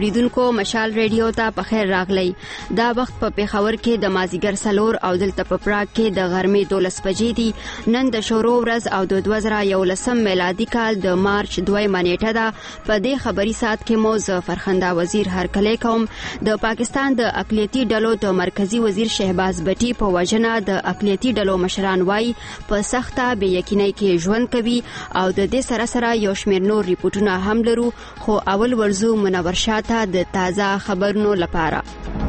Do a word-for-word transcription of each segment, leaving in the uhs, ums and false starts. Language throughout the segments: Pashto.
اوریدونکو مشال ریډیو ته په خیر راغلی. دا وخت په پیښور کې د مازیګر سلور او دلته په پراګ کې د غرمې دولس بجې دي. نن د شورو ورځ او د دوه زره یولسم میلادي کال د مارچ دویمه نیټه ده. په دې خبري ساعت کې مو زه فرخنده وزیر هرکلی کوم. د پاکستان د اقلیتي ډلو د مرکزی وزیر شهباز بټي په وجنه د اقلیتي ډلو مشران وایي په سخته بې یقینۍ کې ژوند کوي او د دې سره سره یو شمېر نور ریپورټونه هم لرو. خو اول ورزو منور شاته د تازه خبرونو لپاره.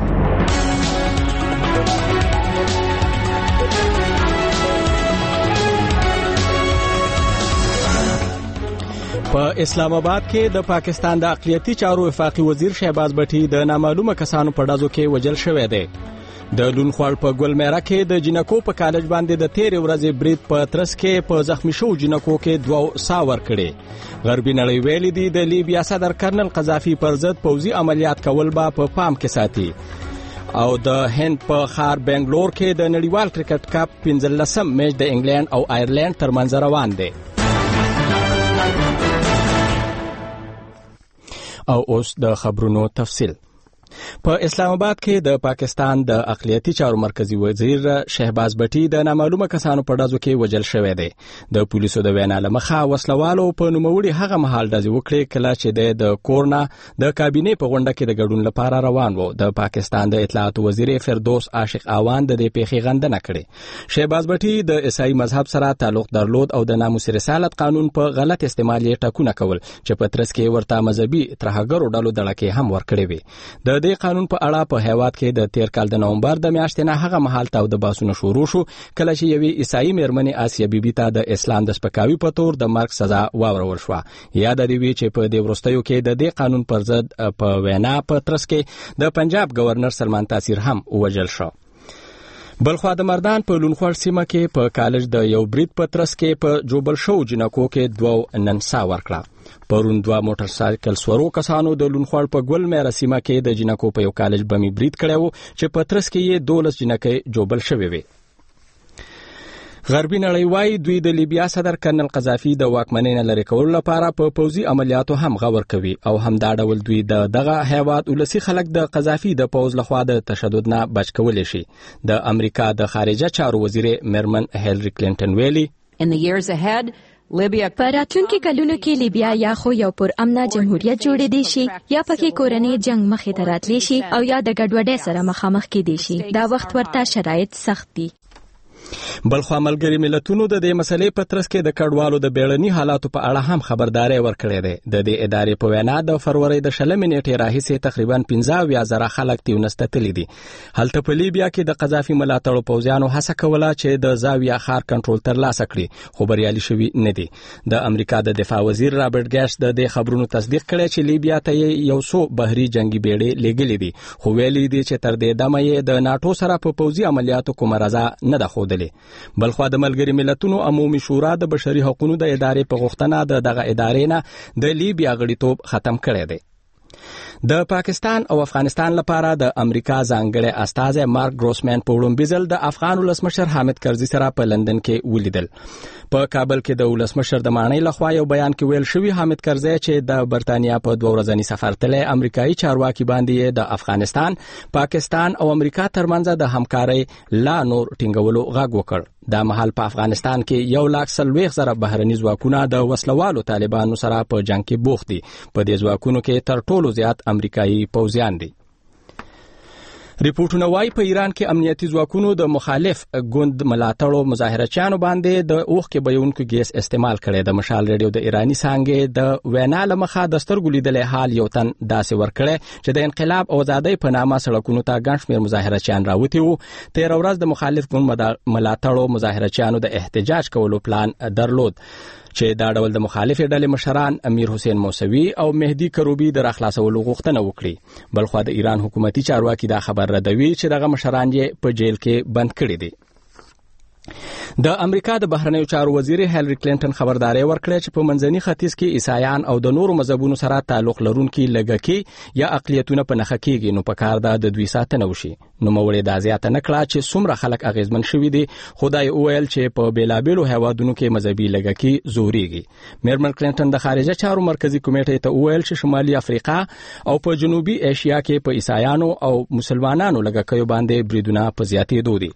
په اسلام آباد کې د پاکستان د اقلیتي چارو وفاقي وزیر شهباز بټي د نامعلومه کسانو په ډزو کې وژل شوی دی. د لونخوړ په ګلمیره کې د جنکو په کالج باندې د تیرې ورځې برید په ترس کې په زخمی شو جنکو کې دوه سا ورکړي. غربي نړۍ ویلي دي د لیبیا صدر کرنل قذافي پر ضد پوځي عملیات کول به په پا پام کې ساتي. او د هند په ښار بنگلور کې د نړیوال کرکټ کپ پنځلسم میچ د انګلند او آیرلند ترمنځ روان دی. او اوس د خبرونو تفصیل. په اسلام آباد کې د پاکستان د اقلیتي چارو مرکزی وزیر شهباز بټي د نامعلومه کسانو په ډزو کې وژل شوی دی. د پولیسو د وینا له مخه وسلوالو په نوموړي هغه مهال ډزې وکړې کله چې د کورنا د کابینې په غونډه کې د ګډون لپاره روان و. د پاکستان د اطلاعات وزیر فردوس عاشق آوان د دې پیښې غندنه کړې. شهباز بټي د عیسائی مذهب سره تعلق درلود او د ناموس رسالت قانون په غلط استعمال یې ټاکونه کول چې په ترڅ کې ورته مذهبي ترهګرو ډلو دړکې هم ورکړې وي. د د قانون په اړه په هیواد کې د تیر کال د نومبر د میاشتې نه هغه مهال تاو د باسونو شروع شو کله چې یوې عیسائی میرمنې آسیا بیبي ته د اسلام د سپکاوي په تور د مرګ سزا واورول شوه. یاد دی وی چې په دې وروستیو کې د دې قانون پر ضد په وینا په ترڅ کې د پنجاب گورنر سلمان تاثیر هم وژل شو. بلخوا د مردان په لونخوړ سیمه کې په کالج د یو برید په ترڅ کې په جوبل شو جنکو کې دوه نن سا ورکړه. پرون دوه موټر سایکل سورو کسانو د لونخوړ په ګل میرا سیمه کې د جنکو په یو کالج بمی برید کړو چې په ترڅ کې یې دولس جنکې جوبل شوې وي. غربي نړۍ وايي دوی د لیبیا صدر کرنل قذافي د واکمنۍ نه لرې کولو لپاره په پوځي عملیاتو هم غور کوي او هم دا ډول دوی د دغه هیواد ولسی خلک د قذافي د پوځ لخوا د تشدد نه بچ کولی شي. د امریکا د خارجه چارو وزیر میرمن هیلری کلینټن ویلي In the years ahead, Libya په راتلونکي کلونو کې لیبیا یا خو یو پر امنه جمهوریت جوړېدی شي یا پکې کورنۍ جنگ مخې ته راتلی شي او یا د ګډوډۍ سره مخامخ کېدی شي. دا وخت ورته شرایط سخت دي. بلخوا ملګري ملتونو د دې مسلې په ترڅ کې د کډوالو د بیړني حالاتو په اړه هم خبرداري ورکړې ده. د دې ادارې په وینا د فروری د شلمې نیټې راهیسې تقریبا پنځه اویا زره خلک تیونسته تللي دي. هلته په لیبیا کې د قذافي ملاتړو پوځیانو هڅه کوله چې د زاویه ښار کنټرول ترلاسه کړي خو بریالي شوي نه دي. د امریکا د دفاع وزیر رابرټ ګیټس د دې خبرونو تصدیق کړی چې لیبیا ته یو څو بحري جنگي بیړۍ لېږلي دي خو ویلي دي چې تر دې دمه یې د ناټو سره په پوځي عملیاتو کومه رضا نه ده ښودلې. بلخوا د ملګري ملتونو عمومي شورا د بشري حقوقو د ادارې په غوښتنه د دغه ادارې نه د لیبیا غړیتوب ختم کړی دی. د پاکستان او افغانستان لپاره د امریکا ځانګړی استازی مارک ګروسمن په وړومبي ځل د افغان ولسمشر حامد کرزي سره په لندن کې ولیدل. په کابل کې د ولسمشر د مانۍ لخوا یو بیان کې ویل شوی حامد کرزي چې د برتانیا په دوه ورځني سفر تللی امریکایي چارواکي باندې د افغانستان، پاکستان او امریکا ترمنځ د همکارۍ لا نور ټینګولو غږ وکړ. دا مهال په افغانستان کې یو لاک څلوېښت زره بهرني ځواکونه د وسلوالو طالبانو سره په جنگ کې بوخت دي. په دې ځواکونو کې تر ټولو زیات امریکایي پوځیان دي. ریپورټونه وايي په ایران کې امنیتي ځواکونو د مخالف ګوند ملاتړو مظاهرچیانو باندې د اوښکې بهیونکو ګیس استعمال کړی. د مشال ریډیو د ایرانی څانګې د وینا له مخه د سترګو لیدلی حال یو تن داسې ورکړی چې د انقلاب او ازادۍ په نامه سړکونو ته ګڼ شمېر مظاهرچیان راوتي وو. تېره ورځ د مخالف ګوند ملاتړو مظاهرچیانو د احتجاج کولو پلان درلود چې دا ډول د مخالفې ډلې مشران امیر حسین موسوي او مهدي کروبي د راخلاصولو غوښتنه وکړي. بلخوا د ایران حکومتي چارواکي دا خبر ردوي چې دغه مشران یې په جیل کې بند کړي دي. د امریکا د بهرنیو چارو وزیر هیلری کلینټن خبرداري ورکړه چې په منځني ختیځ کې عیسایان او د نورو مذهبونو سره تعلق لرونکي لږکي یا اقلیتونه په نخښه کېږي نو په کار ده د دوی ساتنه وشي. نو موري د زیاته نکړه چې څومره خلک اغیزمن شوي دي. خدای اویل چې په بیلابېلو هیوادونو کې مذهبي لږکي زوريږي. میرمن کلینټن د خارجه چارو مرکزی کمیټې ته اویل چې شمالي افریقا او په جنوبي ایشیا کې په عیسایانو او مسلمانانو لږکیو باندې بریدونه په زیاتېدو دي.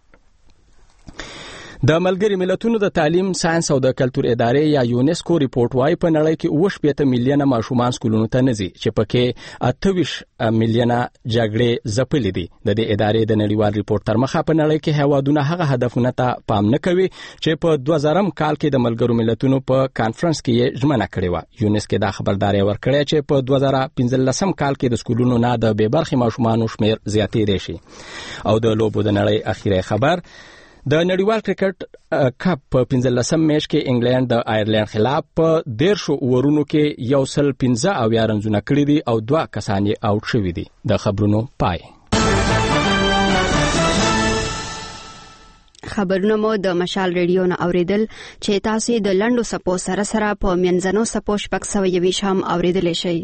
د ملګری ملتونو د تعلیم، ساينس او د کلتور ادارې یا یونیسکو ریپورت وايي په نړۍ کې اوه شپېته میلیونه ماشومان سکولونو ته نه ځي چې پکې اته ویشت میلیونه جګړې ځپلې دي. د دې ادارې د نړیوال ریپورت تر مخه په نړۍ کې هیوادونه هغه هدفونه ته پام نه کوي چې په دوه زره کال کې د ملګرو ملتونو په کانفرنس کې یې ژمنه کړې و. یونیسکو دا خبرداري ورکړه چې په دوه زره پنځلسم کال کې د سکولونو نه د بې برخې ماشومان شمیر زیاتېدی شي. او د لوبو د نړۍ اخیری خبر د نړیوال کرکټ کپ په پنځلسم میچ کې انګلند د آیرلند خلاف په دیرشو اورونو کې یو سل پنځه اویا رنزونه کړي دي او دوه کسان یې آوټ شوي دي. د خبرونو پای. خبرونه مو د مشال ریډیو نه اوریدل چې تاسو د لندو سپو سره سره په منځنو سپو شپږ سوه یویشت هم اوریدلی شئ.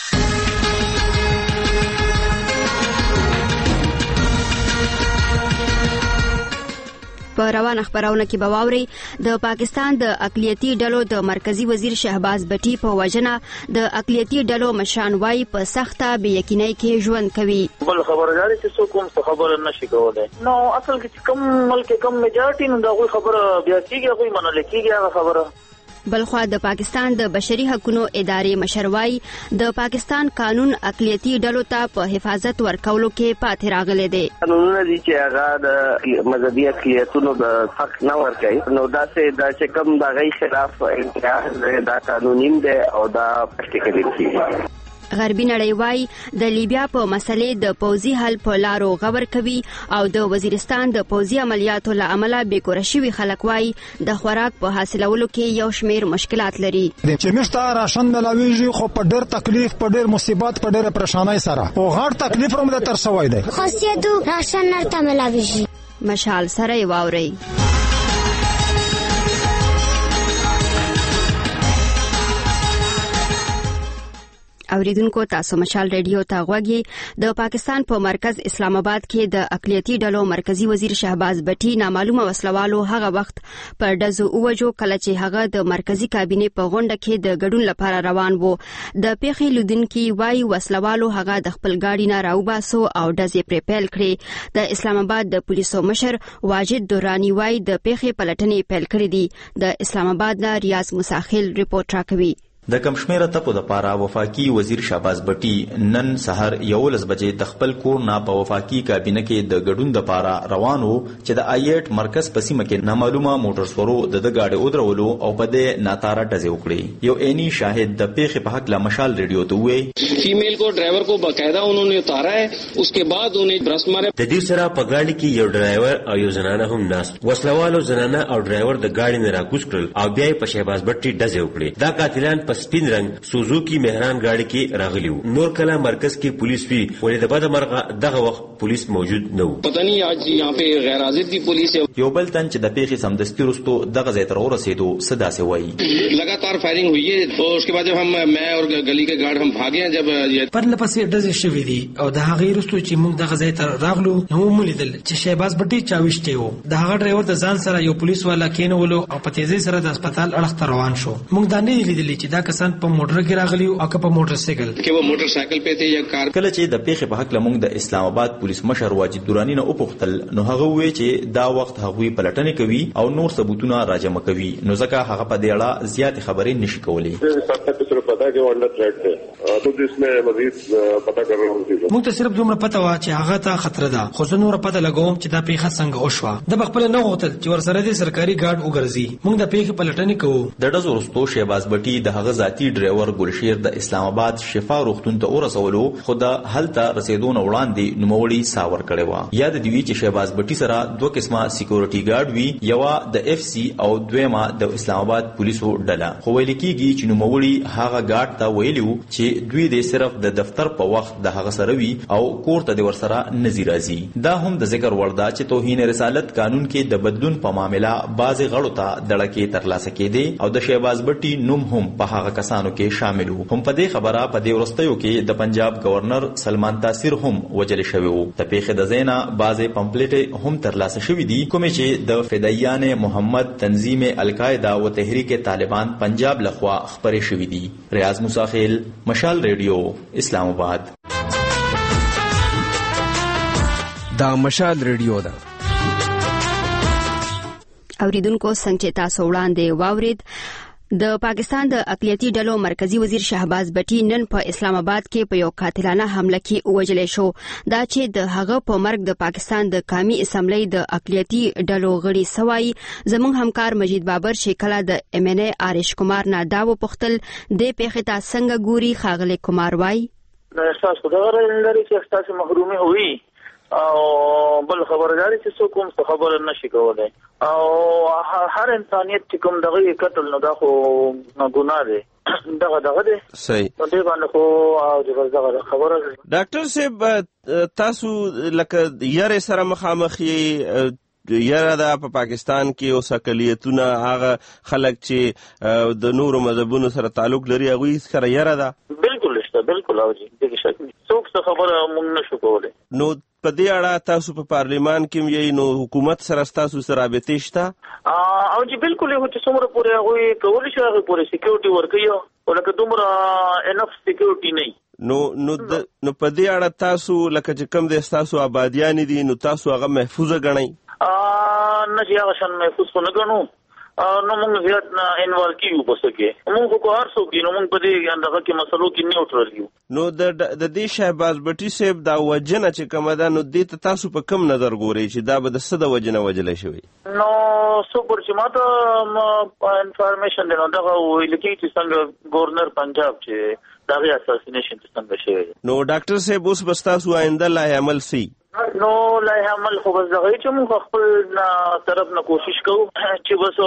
په روانه خبرونه کې به واوري د پاکستان د اقلیتي ډلو د مرکزی وزیر شهباز بټي په وجنه د اقلیتي ډلو مشان وای په سخته بې یقینۍ کې ژوند کوي. بل خبرداري چې څوک هم خبره نشي کولای. نو اصل کې کوم ملک کوم میجارټي نو دا خبره بیا کیږي خو منل کیږي هغه خبره. بلخوا د پاکستان د بشري حقوقو ادارې مشروي د پاکستان قانون اقلیتي ډلو ته په حفاظت ورکولو کې پاتې راغلي دي. قانونونه دي چې هغه د مذهبي اقلیتونو د حق نه ورکوي نو دا څه دا چې کوم د غي خلاف انتهاز دا قانوني دی او دا پټ کېږي. غربي نړۍ وايي د لیبیا په مسلې د پوځي حل په لارو غور کوي او د وزیرستان د پوځي عملیاتو له امله بیکوره شوي خلک وايي د خوراک په حاصلولو کې یو شمیر مشکلات لري. چې مشته راشن ملاويږي خو په ډېر تکلیف په ډېر مصیبت په ډېر پریشانای سره او غټ تکلیف هم د تر سوای دی. خاصیت راشن نرته ملاويږي. مشال سره واوري. اوریدونکو تاسو مشال ریډیو ته غوږی. د پاکستان په مرکز اسلام آباد کې د اقلیتي ډلو مرکزی وزیر شهباز بټي نامعلومه وسلوالو هغه وخت پر ډزو اوجو کله چې هغه د مرکزی کابینې په غونډه کې د ګډون لپاره روان وو. د پیښې لیدونکي وايي وسلوالو هغه د خپل ګاډي نه راوباسو او ډزې پرې پیل کړې. د اسلام آباد د پولیسو مشر واجد دورانی وايي د پیښې پلټنې پیل کړې دي. د اسلام آباد نه ریاض مساخیل ریپورت راکوي. د کمشمیره ټپو د پاره وفاقي وزیر شهباز بټي نن سحر یولس بجې د خپل کور نه په وفاقي کابینه کې د ګډون د پاره روان وو چې د آیټ مرکز په سیمه کې نامعلومه موټر سورو د گاډي ودرولو او په دې ناتاره ټزې وکړي. یو عیني شاهد د پیښې په حق لا مشال ریډیو ته وې فیمیل کو ډرایور کو باقاعده انہوں نے اتارا ہے उसके बाद انہیں برس مارے. د دې سره په گاډي کې یو ډرایور او یو زنانه هم ناست. وسلوالو زنانه او ډرایور د گاډي نه راکوس کړل او بیا په شهباز بټي ډزې وکړي. دا قاتلان په سپین رنگ سوزوکی مهران گاڑی کې راغلی وو. نور کله مرکز کې پولیس وی ولې د بده مرغه دغه وخت پولیس موجود نه وو. پتہ نه اج یہاں پہ غیر حاضر دی پولیس. یو بل تن چې د پیښې سمدستي رستو دغه ځای تر ورسېدو صدا سے وایي لگاتار فائرنگ ہوئی ہے اور اس کے بعد جب ہم میں اور گلی کے گارڈ ہم بھاگے ہیں جب پر لپسې ډزې شوې دي او د هغې رستو چې موږ دغه ځای ته راغلو نو ولیدل چې شهباز بټي چاويشته وو. د هغه ډرایور د ځان سره یو پولیس والا کېنولو او په تیزی سره د هسپتال اړخ ته روان شو. موږ دا نه لیدل چې دا کسان په موټر کې راغلي او په موټر سایکل کې و موټر سایکل په ته یا کار. کله چې د پیښې په حق لمونږ د اسلام آباد پولیس مشر واجد دورانی نه وپوښتل نو هغه وی چې دا وخت هغوی پلټنې کوي او نور ثبوتونه راجمع کوي نو ځکه هغه په دې اړه زیات خبرې نشي کولی. موږ ته صرف دومره پته وه چې هغه ته خطر ده خو زه نوره پته لګوم چې دا پیښه څنګه وشوه. د بخپله نه غوښتل چې ورسره د سرکاري ګارډ وګرځي. موږ د پیښې پلټنې کوو. د ډزو وروسته شهباز بټي د هغه ذاتي ډرایور ګلشیر د اسلام آباد شفا روغتون ته ورسولو خو د هلته رسیدو نه وړاندې نوموړي ساور کړی و. یاد دی وی چې شهباز بټي سره دوه قسمه سکیورټي ګارډ وی یو د اف سی او دویمه د اسلام آباد پولیسو ډله. خو ویل کېږي چې نوموړي هغه ګارد ته ویلي وو چې دوی د صرف د دفتر په وخت د هغه سره وي او کور ته د ورسره نزي راځي. دا هم د ذکر وړ ده چې توهین رسالت قانون کې د بدلون په معاملې بعضې غړو ته دړکې ترلاسه کېدې او د شهباز بټي نوم هم په هغه کسانو کې شامل وو. هم په دې خبره په دې وروستیو کې د پنجاب گورنر سلمان تاثیر هم وجل شوی وو. د پیښې د ځای نه بعضې پمفلټې هم ترلاسه شوي دي کومې چې د فدایان محمد تنظیم القاعده و تحریک طالبان پنجاب لخوا خپرې شوي دي. ریاض موسیخیل، مشال ریډیو، اسلام آباد. دا مشال ریډیو ده. اوریدونکو څنګه چې تاسو وړاندې واورید، د پاکستان د اقلیتي ډلو مرکزی وزیر شهباز بټي نن په اسلام آباد کې په یو قاتلانه حمله کې وژل شو. دا چې د هغه په مرګ د پاکستان د قومي اسمبلی د اقلیتي ډلو غړي سوای. زموږ همکار مجید بابر شیکلا د ام ان ای آرش کمار نه دا وپوښتل د پیښې ته څنګه ګوري. خاغلی کمار وای د احساس خدای لري چې احساس محرومي وي او بل خبرداري چې څوک هم څه خبره نشي کولای او هر انسانیت چې کوم دغه قتل نه دا خو ګناه دی دغه دغه دی صحیح په دې باندې خو او دغه خبره. ډاکټر صاحب تاسو لکه یاره سره مخامخ یې یاره دا په پاکستان کې اوس اقلیتونه هغه خلک چې د نورو مذهبونو سره تعلق لري هغوی سره یاره ده؟ بالکل شته، بالکل او جی دغه شک څوک څه خبره مونږ نشو کولای. نو په دې اړه تاسو په پارلیمان کې یې نو حکومت سره تاسو سره رابطې شته؟ او جی بالکل یو چې څومره پورې هغوی کولی شي هغه پورې سکیورټي ورکوي او لکه دومره انف سکیورټي نه. نو نو نو په دې اړه تاسو لکه چې کوم د تاسو آبادیان دي نو تاسو هغه محفوظه ګڼئ؟ نه چې هغه شان محفوظ خو نه ګڼو، نو موږ زیات نه انوالو کیږو په څه کې. موږ خو هر څوک دي نو موږ په دې دغه کې مسلو کې نیوټرل یو. نو د د دې شهباز بټي صاحب دا وجنه چې کومه ده نو دې ته تاسو په کوم نظر ګورئ چې دا به د څه د وجنه وجلی شوی؟ نو څوک چې ماته انفارمیشن دی نو دغه ویل کېږي چې څنګه گورنر پنجاب چې دغه اساسینیشن څنګه شوی. نو ډاکټر صاحب اوس به ستاسو آینده لایحه عمل سي؟ نو لایحه عمل خو بس دغه چې موږ خپل طرف نه کوشش کوو چې بس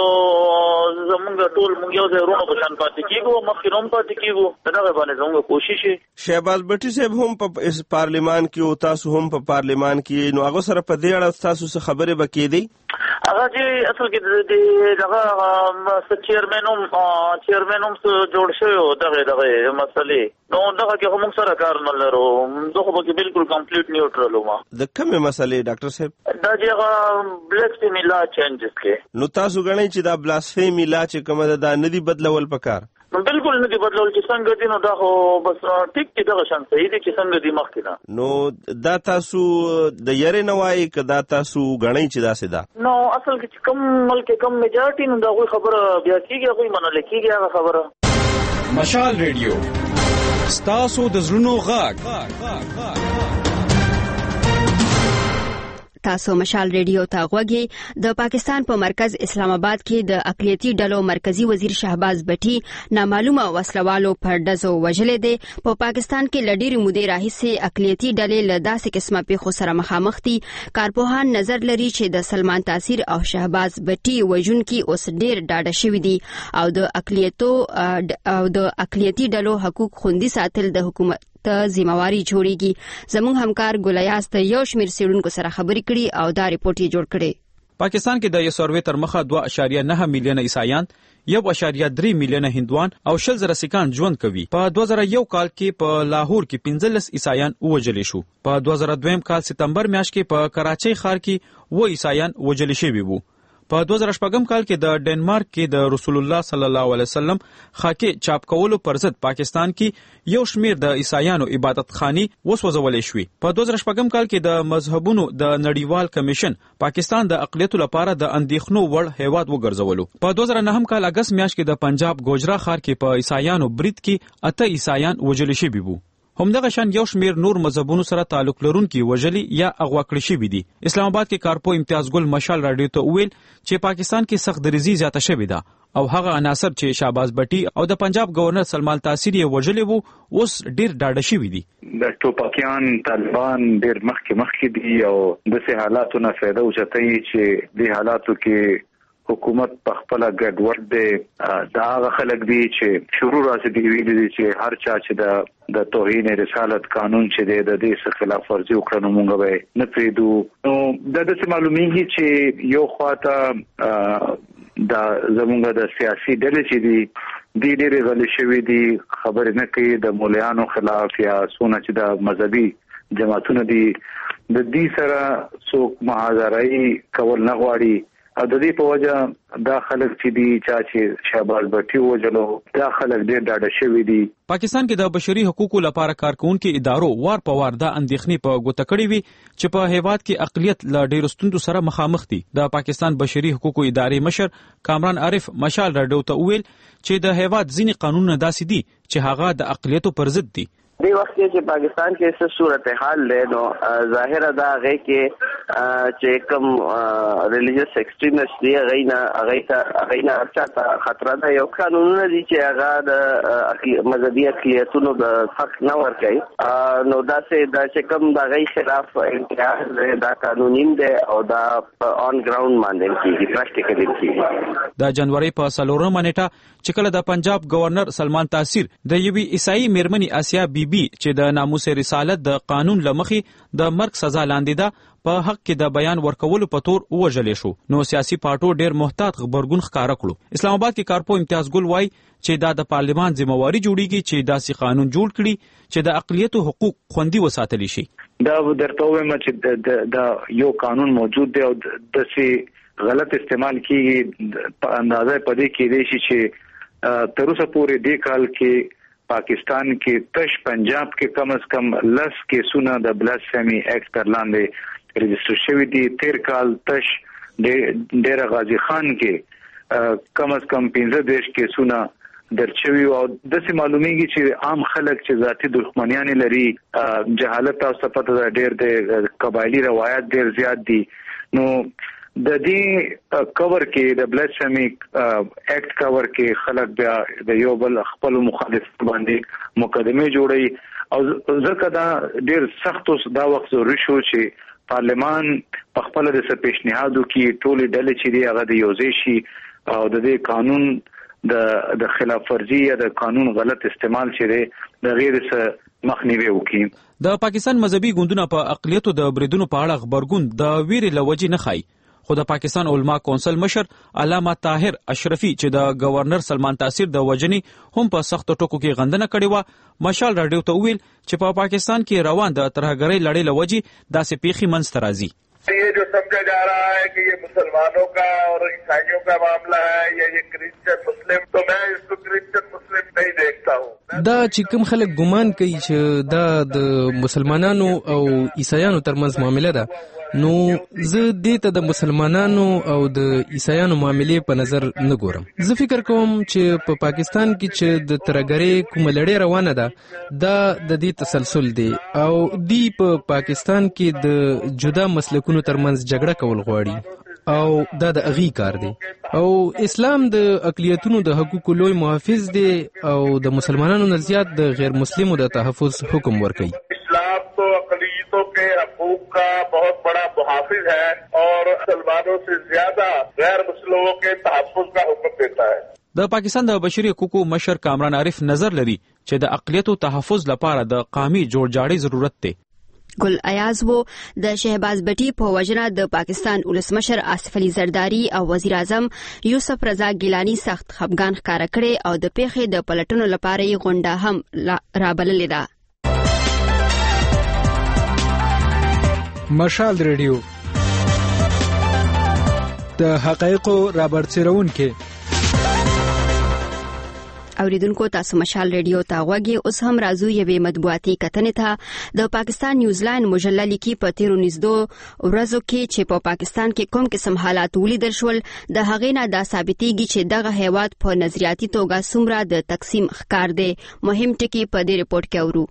زموږ ټول موږ یو ځای ورونه په شان پاتې کېږو، مخکې هم پاتې کېږو. دغه باندې زموږ کوشش دی. شهباز بټي صاحب هم په پارلیمان کې او تاسو هم په پارلیمان کې، نو هغه سره په دې اړه تاسو څه خبرې به کېدی؟ هغه چې اصل کې د دغه چیرمن هم چیرمن هم جوړ شوی و دغه دغه مسلې، نو دغه کې هم سره کار نه لرو. زه خو به بالکل کمپلیټ نیوټرل وم. د کومې مسلې ډاکټر صاحب؟ دا چې هغه بلاسفیمي لا چینجز کې. نو تاسو ګڼئ چې دا بلاسفیمي لا چې کومه ده دا نه دي بدلول پکار؟ بالکل نه دي بدلول چې څنګه دي نو دا خو بس ټیک دي دغه شان صحیح دي چې څنګه دي مخکې نه. نو دا تاسو د یارې نه وایي که دا تاسو ګڼئ چې داسې ده؟ نو اصل کې چې کوم ملک کم میجارټي نو دا هغوی خبره بیا کېږي، هغوی منل کېږي هغه خبره. مشال ریډیو ستاسو د زړونو غږ. تاسو مشال ریډیو ته غوږی. د پاکستان په مرکز اسلام آباد کې د اقلیتي ډلو مرکزی وزیر شهباز بټي نامعلومه وسلوالو پر ډزو وژلې دي. په پاکستان کې لډيري مودې راهیسې اقلیتي ډلې له داسې قسمه پیښو سره مخامخ دي. کارپوهان نظر لري چې د سلمان تاثیر او شهباز بټي وژونکي اوس ډېر ډاډه شوي دي او د اقلیتو او د اقلیتي ډلو حقوق خوندي ساتل د حکومت ته ذمہواری جوړیږي. زموږ همکار ګلیاس ته یو شمیر سیډونکو سره خبرې کړي او دا ریپورت یې جوړ کړي. پاکستان کې د یو سروې تر مخه دوه اعشاریه نه میلیونه عیسایان، یو اعشاریه درې میلیونه هندوان او شل زره سیکان ژوند کوي. په دوه زره یو کال کې په لاهور کې پنځلس عیسایان وژل شو. په دوه زره دویم کال سپتمبر میاشت کې په کراچۍ ښار کې و عیسایان وژل شوي وو. په دوه زره شپږم کال کې د ډنمارک کې د رسول الله صلی الله علیه وسلم خاکې چاپ کولو پر ضد پاکستان کې یو شمیر د عیسایانو عبادت خاني وسوځولې شوې. په دوه زره شپږم کال کې د مذهبونو د نړیوال کمیشن پاکستان د اقلیتو لپاره د اندېښنو وړ هیواد وګرځولو. په دوه زره نهم کال اگست میاشت کې د پنجاب ګوجرا ښار کې په عیسایانو برید کې اته عیسایان وژل شوي وو. همدغه شان یو شمیر نور مذهبونو سره تعلق لرونکي وژلي یا اغوا کړي شوي دي. اسلام آباد کې کارپو امتیاز ګل مشال راډیو ته ویل چې پاکستان کې سخت دریزي زیاته شوې ده او هغه عناصر چې شهباز بټي او د پنجاب گورنر سلمان تاثیر یې وژلي وو اوس ډیر ډاډه شوي دي. د ټوپکیان طالبان ډیر مخکې مخکې دي او د سه حالاتو نه فائدہ اوچتای چې د حالاتو کې حکومت په خپل ګډوډ دی دا هغه خلک دي چې شروع راځي دی ویلي دي چې هر چا چې د د توهین رسالت قانون چې دی د دې څخه خلاف ورزي وکړنه مونږ به نه پریدو. نو د دې معلومیږي چې یو خواته دا زمونږ د سیاسي ډلې چې دي د ډېرې غلې شوې دي خبرې نه کوي د مولایانو خلاف یا سونه چې د مذهبي جماعتونو دي د دې سره څوک محاذري کول نه غواړي او د دې په وجه دا خلک چې دي چې شهباز بټي وجلو دا خلک ډېر ډاډه شوي دي. پاکستان کې د بشري حقوقو لپاره کارکونکو ادارو وار په وار د اندېښنې په ګوته کړې وي چې په هیواد کې اقلیت له ډېرو ستونزو سره مخامخ دي. د پاکستان بشري حقوقو ادارې مشر کامران عارف مشال راډیو ته ویل چې د هیواد ځینې قانونونه داسې دي چې هغه د اقلیتو پر ضد دي. دی وخت کې چې پاکستان کې څه صورتحال دی نو ظاهر ده هغه کې چې کوم ریلیجیس ایکسټریمست دی هغه نه هغه ته هغه نه ارچا خطر ده. یو قانونونه دي چې هغه د مذهبي اقلیتونو د حق نه ورکوي نو دا چې دا چې کوم د هغه خلاف امتیاز دا قانونیم دی او دا آن ګراوند باندې کیږي پراکټیکلی کیږي. د جنوري په څلورمه نیټه چې کله د پنجاب گورنر سلمان تاثیر د یوې عیسائی میرمنې آسیا بی بی چې د ناموس رسالت د قانون لمخې د مرګ سزا لاندې ده په حق کې د بیان ورکولو په تور وژلې شو. نو سیاسي پارټو ډېر محتاط خبرګون ښکاره کړو. اسلام آباد کې کارپو امتیاز ګل وایي چې دا د پارلمان ذمہواری جوړیږي چې داسې قانون جوړ کړي چې د اقلیتو حقوق خوندي وساتل شي. دا درته وایم چې دا یو قانون موجود دی او د څه غلط استعمال کیږي په اندازه پدې کې دی چې تر اوسه پورې دې کال کې پاکستان کې تش پنجاب کې کم از کم لس کیسونه د بلاسفیمی ایکٹ پر لاندې رجسټر شوی دي. تیر کال تش ډیر غازی خان کې کم از کم پنځه دیش کیسونه درچوي او د څه معلومیږي چې عام خلک چې ذاتی دښمنیان لري جهالت او صفته ډیر د قبایلی روایت ډیر زیات دي. نو د دې کور کې د بلاسفیمی ایکٹ کور کې خلک بیا د یو بل خپل مخالف باندې مقدمه جوړي او ځکه دا ډیر سخت دا وخت ضروري شو چې پارلمان په خپل د پیشنهادو کې ټولې ډلې چې دی هغه د یوځای شي او د دې قانون د د خلاف ورزي یا د قانون غلط استعمال چې دی د غیر څه مخنیوي وکړي. د پاکستان مذهبي ګوندونو په اقلیتو د بریدونو په اړه خبرګون د ویرې لوجې نه خای. خو د پاکستان علما کونسل مشر علامه طاهر اشرفي چې د گورنر سلمان تاثیر د وجنې هم په سخت ټکو کې غندنه کړې و مشال راډیو ته ویل چې په پاکستان کې روان د ترهګرۍ لړۍ لوجې داسې پیښې منځته راځي. ये जो समझा जा रहा है कि ये मुसलमानों का और ईसाइयों का मामला है या ये क्रिश्चियन मुस्लिम तो मैं इसको क्रिश्चियन मुस्लिम नहीं देखता हूँ. دا چې کوم خلک ګمان کوي چې دا د مسلمانانو او عیسایانو ترمنځ معامله ده نو زه دې ته د مسلمانانو او د عیسایانو معاملې په نظر نه ګورم. زه فکر کوم چې په پاکستان کې چې د ترهګرۍ کومه لړۍ روانه ده دا د دې تسلسل دی او دی په پاکستان کې د جدا مسلکونو ترمنځ جګړه کول غواړي او دا د اغي کار دی او اسلام د اقلیتونو د حقوقو لوی محافظ دی او د مسلمانانو نه زیات د غیر مسلمانو د تحفظ حکم ورکوي. اسلام تو اقلیتوں کے حقوق کا بہت بڑا محافظ ہے اور مسلمانوں سے زیادہ غیر مسلموں کے تحفظ کا حکم دیتا ہے. د پاکستان د بشري حقوقو مشر کامران عارف نظر لري چې د اقلیتو تحفظ لپاره د قومي جوړجاړي ضرورت دی. ګل ایاز وو د شهباز بټي په وجنه د پاکستان ولسمشر آصف علي زرداری او وزیر اعظم یوسف رضا ګیلانی سخت خفګان ښکاره کړي او د پیښې د پلټنو لپاره یې غونډه هم رابللې ده. مشال ریډیو د حقایقو رابرسېرونکو اوریدونکو تاسو مشال ریډیو ته غوږی اوس هم راځو یوې مطبوعاتي کتنې ته. د پاکستان نیوزلند مجله لیکي په تیرو نږدو ورځو کې چې په پاکستان کې کوم قسم حالات ولیدل شول د هغې نه دا ثابتېږي چې دغه هیواد په نظریاتي توګه څومره د تقسیم ښکار دی. مهم ټکي په دې رپورټ کې اورو.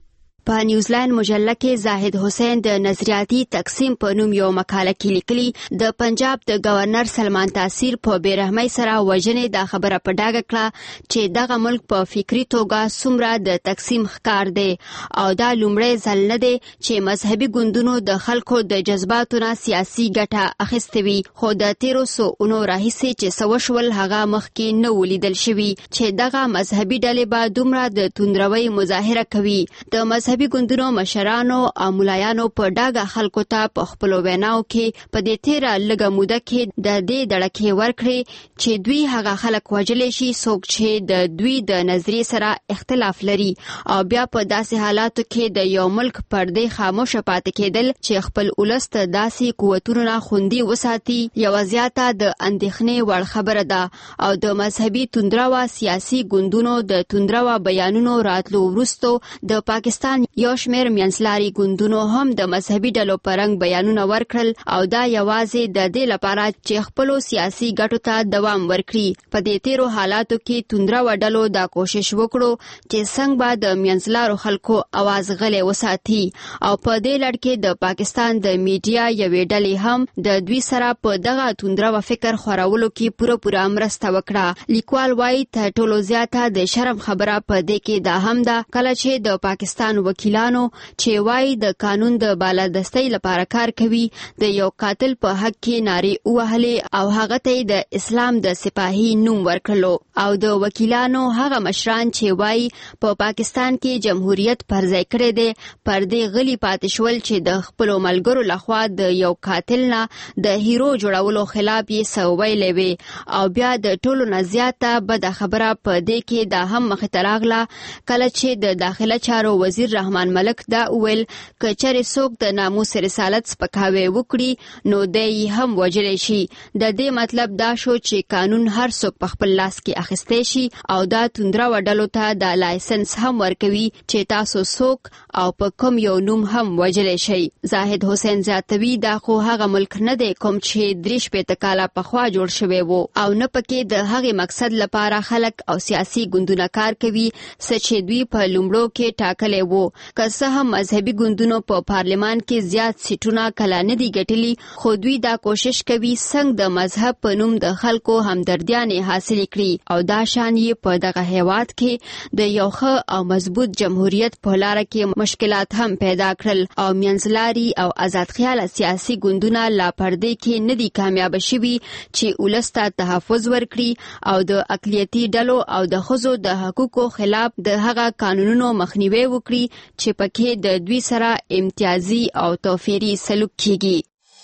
په نیوزیلند مجله کې زاهد حسین د نظریاتي تقسیم په نوم یو مقاله کې لیکلي د پنجاب د گورنر سلمان تاثیر په بیرحمۍ سره وژنې دا خبره په ډاګه کړه چې دغه ملک په فکری توګه څومره د تقسیم ښکار دی او دا لومړی ځل نه دی چې مذهبي ګوندونو د خلکو د جذباتو نه سیاسي ګټه اخیستې وي، خو د تیرو څو اونو راهیسې چې څه وشول هغه مخکې نه ولیدل شوي چې دغه مذهبي ډلې به دومره د توندروۍ مظاهره کوي. د مذهبي ګوندونو مشرانو او ملایانو په ډاګه خلکو ته په خپلو ویناو کې په دې تیره لږه موده کې د دې دړکې ورکړې چې دوی هغه خلک وژلی شي څوک چې د دوی د نظریې سره اختلاف لري او بیا په داسې حالاتو کې د یو ملک پردې خاموشه پاتې کېدل چې خپل ولس ته داسې قوتونو نه خوندي وساتي یوه زیاته د اندېښنې وړ خبره ده او د مذهبي توندروه سیاسي ګوندونو د توندروه بیانونو راتلو وروستو د پاکستان یو شمېر منځلاري ګوندونو هم د مذهبي ډلو په رنګ بیانونه ورکړل او دا یوازې د دې لپاره چې خپلو سیاسي ګټو ته دوام ورکړي. په دې تیرو حالاتو کې توندروه ډلو دا کوشش وکړو چې څنګه به د منځلارو خلکو اواز غلی وساتي او په دې لړ کې د پاکستان د میډیا یوې ډلې هم د دوی سره په دغه توندروه فکر خورولو کې پوره پوره مرسته وکړه. لیکوال وایي تر ټولو زیاته د شرم خبره په دې کې دا هم ده کله چې د پاکستان وکیلانو چې وایي د قانون د بالادستۍ لپاره کار کوي د یو قاتل په حق کې نارې ووهلې او هغه ته د اسلام د سپاهي نوم ورکړلو او د وکیلانو هغه مشران چې وایي په پاکستان کې جمهوریت پر ځای کړی دی پر دې غلي پاتې شول چې د خپلو ملګرو لخوا د یو قاتل نه د هیرو جوړولو خلاف یې څه ویلی وي او بیا د ټولو نه زیاته بده خبره په دې کې دا هم مخې ته راغله کله چې د داخله چارو وزیر رحمان ملک دا وویل که چېرې څوک د ناموس رسالت سپکاوی وکړي نو دی یې هم وژلی شي. د دې مطلب دا شو چې قانون هر څوک په خپل لاس کې اخیستی شي او دا توندروه ډلو ته دا لایسنس هم ورکوي چې تاسو څوک او په کوم یو نوم هم وژلی شئ. زاهد حسین زیاتوي دا خو هغه ملک نه دی کوم چې درې شپېته کاله پخوا جوړ شوی و او نه پکې د هغې مقصد لپاره خلک او سیاسي ګوندونه کار کوي څه چې دوی په لومړو کې ټاکلی و. که څه هم مذهبي ګوندونو په پارلمان کې زیات سیټونه کله نه دي ګټلي خو دوی دا کوشش کوي څنګه د مذهب په نوم د خلکو همدردیانې حاصلې کړي او دا شان یې په دغه هیواد کې د یو ښه او مضبوط جمهوریت په لاره کې مشکلات هم پیدا کړل او منځلاري او آزاد خیاله سیاسي ګوندونه لا پردې کې نه دي کامیابه شوي چې ولس ته تحفظ ورکړي او د اقلیتي ډلو او د ښځو د حقوقو خلاف د هغه قانونونو مخنیوی وکړي چې پکې د دوی سره امتیازي او توفیري سلوک کیږي.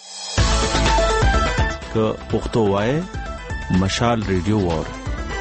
که پښتو وایي مشال ریډیو وور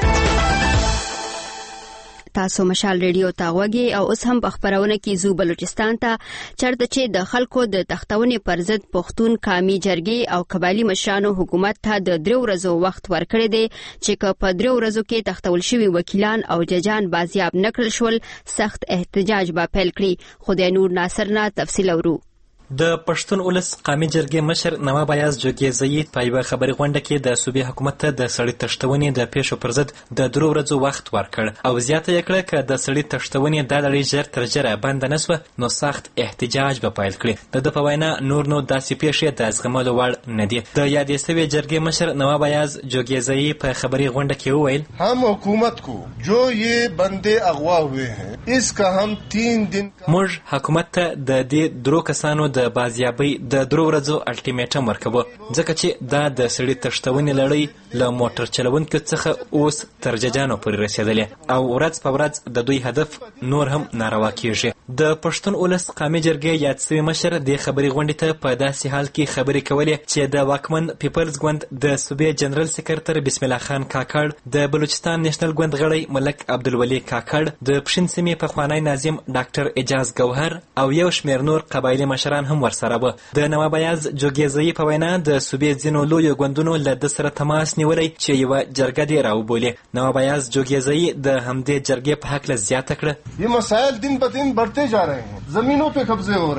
تاسو مشال ریډیو ته غوږی او اوس هم په خبرونه کې زو بلوچستان ته چرته چې د خلکو د تختونې پر ضد پښتون قومي جرګې او قبایلي مشرانو حکومت ته د درې ورځو وخت ورکړی دی چې که په درې ورځو کې تختول شوي وکیلان او ججان بازیاب نه کړل شول سخت احتجاج به پیل کړي. خدای نور ناصر نه تفصیل اورو. د پښتون ولس قومي جرګې مشر نواب ایاز جوګیزئی په یوه خبري غونډه کې د صوبې حکومت ته د سړي تښتونې د پیښو پر ضد د درو ورځو وخت ورکړ او زیاته یې کړه که د سړي تښتونې دا لړۍ ژر تر ژره بنده نه سوه نو سخت احتجاج به پیل کړي. د ده په وینا نور نو داسې پیښې د زغملو وړ نه دي. د یادې سوې جرګې مشر نواب ایاز جوګیزئی په خبري غونډه کې وویل هم حکومت کو جو یہ بندے اغوا ہوئے ہیں اس کا هم تین دن موږ حکومت ته د دې درو کسانو د د بازیابۍ د درو ورځو الټیمیټم ورکوه ځکه چې دا د سړي تښتونې لړۍ له موټر چلونکو څخه اوس تر ججانو پورې رسېدلې او ورځ په ورځ د دوی هدف نور هم ناروا کیږي. د پښتون ولس قومي جرګې یاد سوي مشر دې خبري غونډې ته په داسې حال کې خبرې کولې چې د واکمن پیپلز ګوند د صوبې جنرال سکرټر بسم الله خان کاکړ، د بلوچستان نیشنل ګوند غړی ملک عبدالولي کاکړ، د پښین سیمې پخوانی ناظم ډاکټر اعجاز ګوهر او یو شمېر نور قبایلي مشران هم ورسره وه. د نواب ایاز جوګیزئی په وینا د صوبې ځینو لویو ګوندونو له ده سره تماس نیولی چې یوه جرګه دې راوبولې. نواب ایاز جوګیزئی د همدې جرګې په هکله زیاته کړه یہ مسائل دن بدن بڑھتے جا رہے ہیں، زمینوں پہ قبضے ہو رہے ہیں،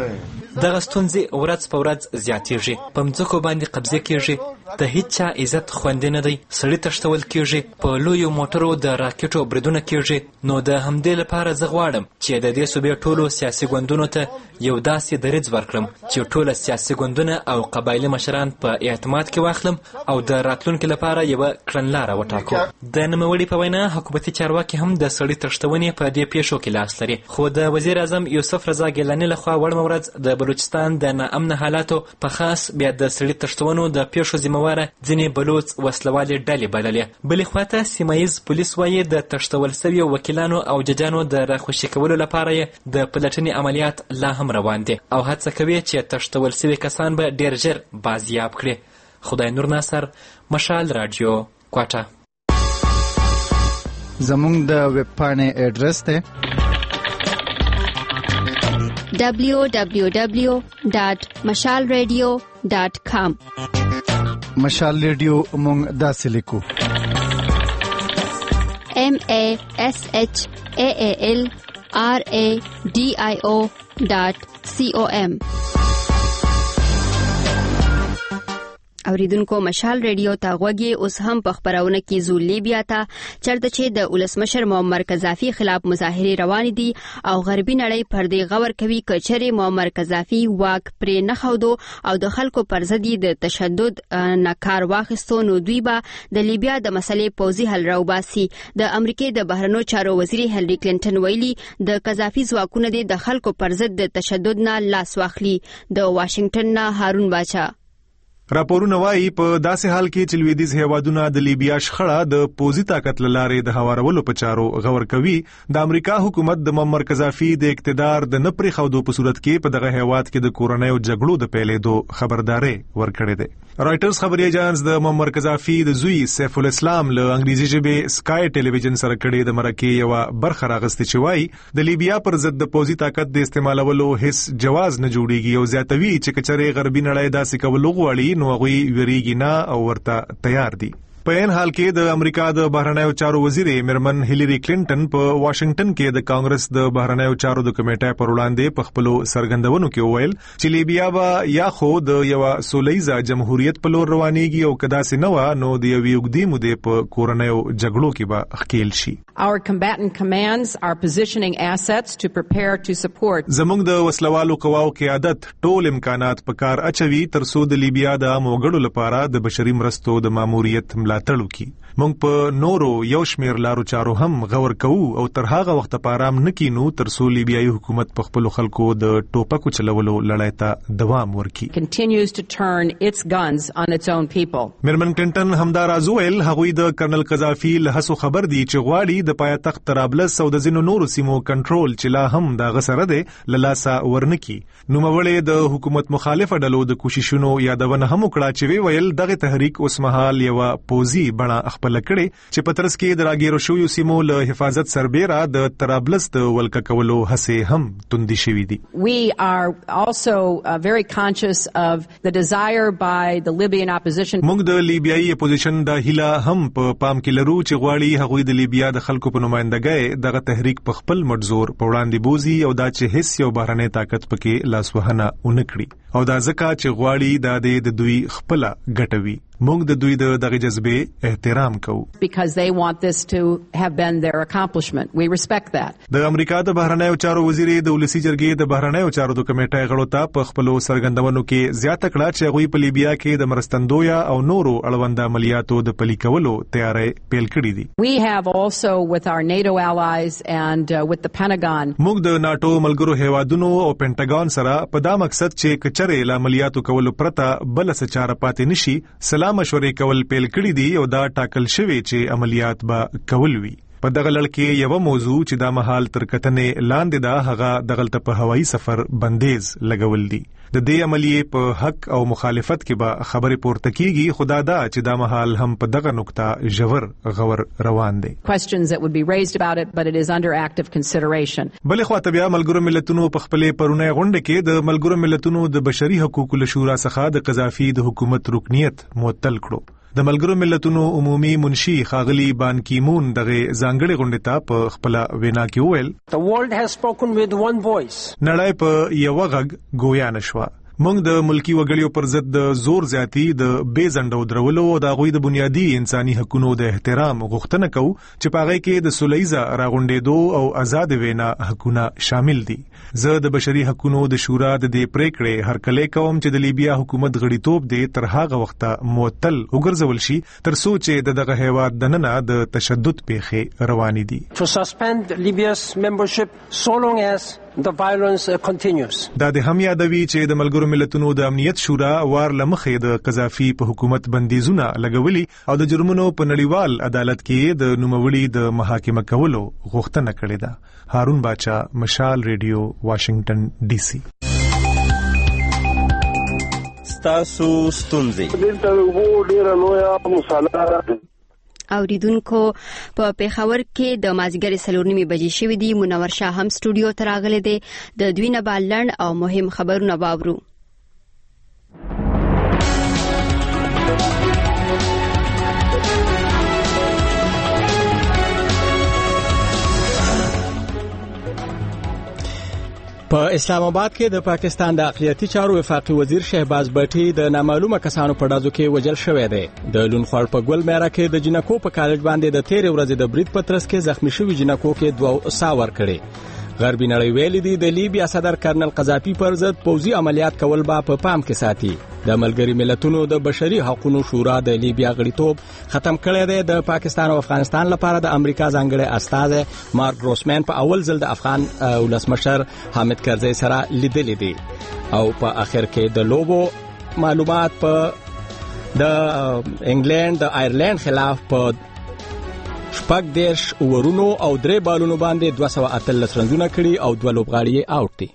دغه ستونزې ورځ په ورځ زیاتېږي، په مځکو باندې قبضه کېږي، د هیڅ چا عزت خوندي نه دی، سړي تښتول کېږي، په لویو موټرو د راکټو بریدونه کېږي. نو د همدې لپاره زه غواړم چې د دې صوبې ټولو سیاسي ګوندونو ته یو داسې دریځ ورکړم چې ټوله سیاسي ګوندونه او قبایلي مشران په اعتماد کې واخلم او د راتلونکي لپاره یوه کړنلاره وټاکو. د نوموړي په وینا حکومتي چارواکي هم د سړي تښتونې په دې پیښو کې لاس لري، خو د وزیر اعظم یوسف رضا ګیلاني لخوا وړمه ورځ د بلوچستان د ناامنه حالاتو په خاص بیا د سړي تښتونو د پیښو ذمهواره ځینې بلوڅ وسلوالې ډلې بللې. بلې خواته سیمه ییز پولیس وایي د تښتول سویو وکیلانو او ججانو د راخوشي کولو لپاره یې د پلټنې عملیات لا هم روان دي او هڅه کوي چې تښتول سوي کسان به ډیر ژر بازیاب کړي. خدای نور ناصر، مشال رادیو، کوټه. زموږ د ویب پاڼې اډرس دی دبلیو دبلیو دبلیو ډاټ مشال ریډیو ډاټ کام. مشال ریډیو موږ داسې لیکو M A S H A A L R A D I O dot C O M. اوریدونکو مشال ریډیو ته غوږی اوس هم په خبرونه کې زو لیبیا ته چرته چې د ولسمشر معمر قذافي خلاف مظاهرې روانې دي او غربي نړۍ پر دې غور کوي کچري معمر قذافي واک پرې نه خودو او د خلکو پر ضد د تشدد نه کار واخیستو نو دوی به د لیبیا د مسلې پوزي حل راوباسي. د امریکای د بهرنیو چارو وزیر هیلری کلینټن ویلي د قذافي ځواکونه د خلکو پر ضد د تشدد نه لاس واخلي. د واشنگټن نه هارون باچا. راپورونه وايي په داسې حال کې چې لویدیځ هیوادونه د لیبیا شخړه د پوزي طاقت لارې د هوارولو په چارو غور کوي. د امریکا حکومت د معمر قذافي د اقتدار د نه پرې خودو په صورت کې په دغه هیواد کې د کورنیو جګړو د پیلېدو خبرداري ورکړې ده. رائټرز خبري ایجنس د معمر قذافي د زوی سیف الاسلام له انګریزي ژبې سکای ټلویزیون سره کړي د مرکې یو برخه راغستې چې وايي د لیبیا پر ضد د پوزي طاقت د استعمالولو هیڅ جواز نه جوړيږي او زیاتوي چې کچره غربي نړۍ داسې کول غواړي نو هغوی ویریږي نه او ورته تیار دي. په ان حال کې د امریکا د بهرنیو چارو وزیر میرمن هیلری کلینټن په واشنگټن کې د کانګرس د بهرنیو چارو د کمیټې پر وړاندې په خپل سرګندونو کې وویل چې لیبیا به یا خو د یو سولهیزه جمهوریت په لور روانيږي او کدا سي نو نو د یو یوګدي مودې په کورنیو جګړو کې به خکېل شي. Our combatant commands are positioning assets to prepare to support. زموږ د وسلوالو قواو قیادت ټول امکانات په کار اچوي ترڅو د لیبیا د موګړو لپاره د بشري مرستو د ماموریت ملاتړ وکړي. موږ په نورو یو شمیر لارو چارو هم غور کوو او تر هغه وخت په آرام نکینو ترڅو لیبیایي حکومت په خپل خلکو د ټوپکو چلولو لړۍ ته دوام ورکړي. Continues to turn its guns on its own people. میرمن کلینټن همدار ازویل هغوی د کرنل قذافي له هڅو خبر دي چې غواړي د پایتخت طرابلس او د ځینو نورو سیمو کنټرول چې لا هم د غسره ده للاسا ورنکي. نو مولې د حکومت مخالفه ډلو د کوششونو یادونه هم وکړه چې وی ویل دغه تحریک اوس مهال یو پوزي بڼه خپل کړي چې په ترڅ کې د راګیرو شویو سیمو له حفاظت سربېره د طرابلس د ولکه کولو هڅې هم توندې شوې دي. We are also uh, very conscious of the desire by the Libyan opposition. موږ د لیبیایي اپوزیشن د هیله هم په پام کې لرو چې غواړي هغوی د لیبیا د خلکو په نمائندګۍ دغه تحریک په خپل مټزور په وړاندې بوزي او دا چې هیڅ یو بهرنی طاقت پکې لاسوهنه ونه کړي او دا ځکه چې غواړي دا د دوی خپل ګټوي. موږ د دوی د دغه جذبې احترام کوو. Because they want this to have been their accomplishment. We respect that. د امریکا د بهرنیو چارو وزیر د ولسی جرګې د بهرنیو چارو د کمیټې غړو ته په خپل سرګندونو کې زیاته کړه چې هغوی په لیبیا کې د مرستندویا او نورو اړوند عملیاتو د پلي کولو تیاری پیل کړې دي. We have also with our NATO allies and uh, with the Pentagon. موږ د ناتو ملګرو هیوادونو او پینټاګون سره په دا مقصد چې کچره له عملیاتو کولو پرته بل څه چاره پاتې نشي سلام مشورې کول پیل کړی دي او دا ټاکل شوی چې عملیات به کول وي. په دغه لړ کې یو موضوع چې دا مهال تر کتنې لاندې ده هغه دغلته په هوایي سفر بندیز لګول دي. د دې عملیې په حق او مخالفت کې به خبرې پورته کیږي خدا دا چې دا مهال هم په دغه نقطه ژور غور روان دي. Questions that would be raised about it but it is under active consideration. بل خو ته بیا ملګرو ملتونو په خپلې پرونه غونډه کې د ملګرو ملتونو د بشري حقوقو شورا څخه د قذافي د حکومت رکنیت معطل کړو. د ملګرو ملتونو عمومي منشي ښاغلي بان کی مون دغه ځانګړي غونډې ته په خپل وینا کې وویل The world has spoken with one voice. نړۍ په یو غږ ګویا نشوه. موږ د ملکی وګړیو پر ضد د زور زیاتی د بې ځنډو درولو او د غوي د بنیادی انساني حقوقو د احترام غوښتنه کوو چې په هغه کې د سولېزه راغونډېدو او آزاد وینا حقونه شامل دي. زه د بشري حقوقو د شورا د دې پریکړې هرکله کوم چې د لیبیا حکومت غړیتوب دې تر هغه وخته معطل وګرځول شي تر څو چې دغه هیواد دننه د تشدد پیښې روانې دي. To suspend Libya's membership so long as the violence uh, continues. دا د هم یادوي چې د ملګرو ملتونو د امنیت شورا وار لمخې د قذافي په حکومت بندیزونه لګولي او د جرمونو په نړیوال عدالت کې د نوموړي د محاکمه کولو غوښتنه کړې ده. هارون باچا، مشال ریډیو، واشنگټن ډي سي. ستاسو ستونزې دلته وو ډیره لویه مصالحه اوریدونکو په پیښور کې د مازیګر څلور نیمې بجې شوې دي. منور شاه هم سټوډیو ته راغلی دی. د دوی نه به لنډ او مهم خبرونه واورو. په اسلام آباد کې د پاکستان د اقلیتي چارو وفاقي وزیر شهباز بټي د نامعلومه کسانو په ډزو کې وژل شوی دی. د لونخوړ په ګل میرا کې د جنکو په کالج باندې د تیرې ورځې د برید پترس کې زخمی شوی جنکو کې دوه سا ور کړي. غربي نړۍ ویلي دي د لیبیا صدر کرنل قذافي پر ضد پوځي عملیات کول به په پام کې ساتي. د ملګری ملتونو د بشري حقوقو شورا د لیبیا غړیتوب ختم کړی دی. د پاکستان او افغانستان لپاره د امریکا ځانګړي استازی مارک ګروسمن په اول ځل د افغان ولسمشر حامد کرزي سره لیدلی دي. او په اخر کې د لوبو معلومات په د انګلند د آیرلند خلاف په شپږ دیرش ورونو او درې بالونو باندې دوه سوه اتلس رنزونه کړي او دوه لوبغاړي یې آوټ دي.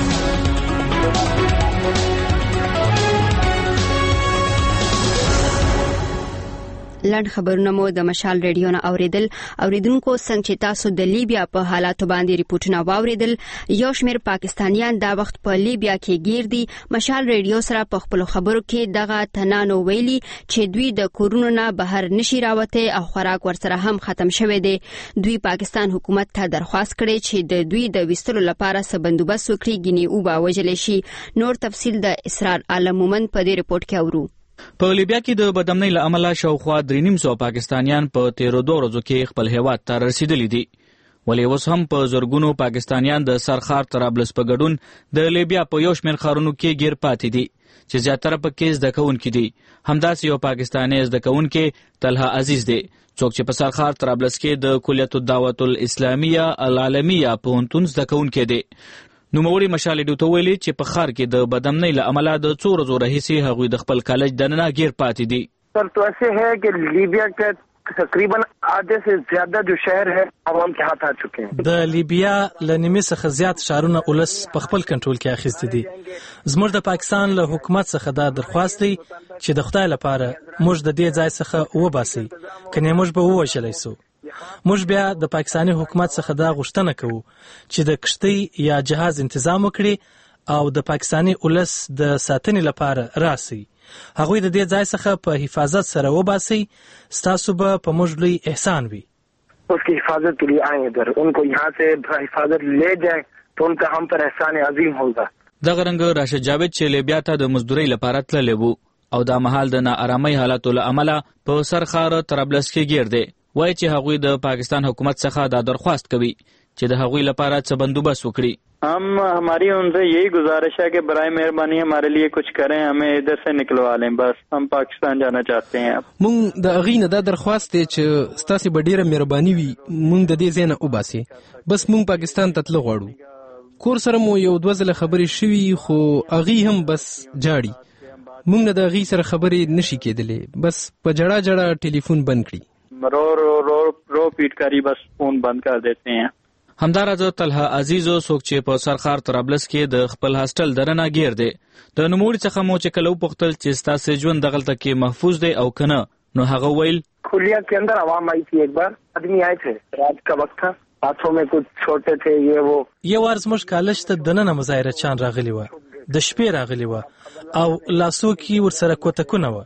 لنډ خبرونه مو د مشال ریډیو نه اوریدل. اوریدونکو څنګه چې تاسو د لیبیا په حالاتو باندې ریپورتونه واوریدل، یو شمېر پاکستانیان دا وخت په لیبیا کې گیر دي. مشال ریډیو سره په خپل خبرو کې دغه تنانو ویلي چې دوی د کورونو نه بهر نشي راوته او خوراک ورسره هم ختم شوی دی. دوی پاکستان حکومت ته درخواست کړي چې د دوی د وستلو لپاره څه بندوبست وکړي، ګینې او به وجل شي. نور تفصیل د اسرار عالم مومن په دې ریپورت کې اورو. په لیبیا کې د بدامنۍ له امله شاوخوا درې نیم سوه پاکستانیان په تیرو دوه ورځو کې خپل هیواد ته رسیدلي دي. ولې اوس هم په زرګونو پاکستانیان د سرخار طرابلس په ګډون د لیبیا په یو شمېر ښارونو کې ګیر پاتې دي چې زیاتره پکې زده کوونکي دي. همداسې یو پاکستانی زده کوونکی طلحه عزیز دی څوک چې په سرخار طرابلس کې د کلیت الدعوت الاسلامیه العالمیه پوهنتون زده کوونکی دی. نوموړي مشال ریډیو ته ویلي چې په ښار کې د بدامنۍ له امله د څو ورځو راهیسې هغوی د خپل کالج دننه ګیر پاتې دي. سر تو ایسے ہے کہ لیبیا کے تقریباً آدھے سے زیادہ جو شہر ہے عوام کے ہاتھ آ چکے ہیں. د لیبیا له نیمې څخه زیات ښارونه ولس په خپل کنټرول کې اخیستي دي. زموږ د پاکستان له حکومت څخه دا درخواست دی چې د خدای لپاره موږ د دې ځای څخه وباسي، کنې موږ به ووژلی سو. موږ بیا د پاکستاني حکومت څخه دا غوښتنه کوو چې د کښتۍ یا جهاز تنظیم وکړي او د پاکستاني ولس د ساتنې لپاره راسي. هغوی د دې ځای څخه په حفاظت سره وباسي. ستاسو به په موږ لوی احسان وي. اس کی حفاظت کے لیے آئیں ادھر، ان کو یہاں سے حفاظت لے جائیں تو ان کا ہم پر احسان عظیم ہوگا. دغه رنګ راشد جاوید چې لیبیا ته د مزدورۍ لپاره تللی وو او دا مهال د ناارامۍ حالاتو له امله په سرخار طرابلس کې گیر دی. وایي چې هغوی د پاکستان حکومت څخه دا درخواست کوي چې د هغوی لپاره څه بندوبست وکړي. हम हमारी उनसे यही गुजारिश है कि बराए मेहरबानी हमारे लिए कुछ करें, हमें इधर से निकलवा लें, बस हम पाकिस्तान जाना चाहते हैं. مونږ د اغې نه دا درخواست دی چې ستاسو به ډیره مهرباني وي مونږ د دې ځای نه وباسي، بس مونږ پاکستان ته تلو غواړو. کور سره مو یو دوه ځله خبرې شوي خو اغې هم بس جاړي. مونږ نه د اغې سره خبرې نشي کېدلی، بس په جړه جړه ټلیفون بند کړي. رو رو رو رو پیٹ کری بس فون بند کر دیتے ہیں. همداراز طلحه عزیزو څوک چې په سرخار طرابلس کې د خپل هاستل درنه گیر دی د نوموړي څخه مو چې کله وپوښتل چې ستاسو ژوند دغلته کې محفوظ دی او کنه، نو هغه ویل کلیه کے اندر عوام آئی تھی، ایک بار آدمی آئے تھے، رات کا وقت تھا، ہاتھوں میں کچھ چھوٹے تھے یہ وہ. یو ور زموږ کالج ته دننه مظاهره چان راغلی و، د شپې راغلی و او لاسو کې ورسره کوتکونه و.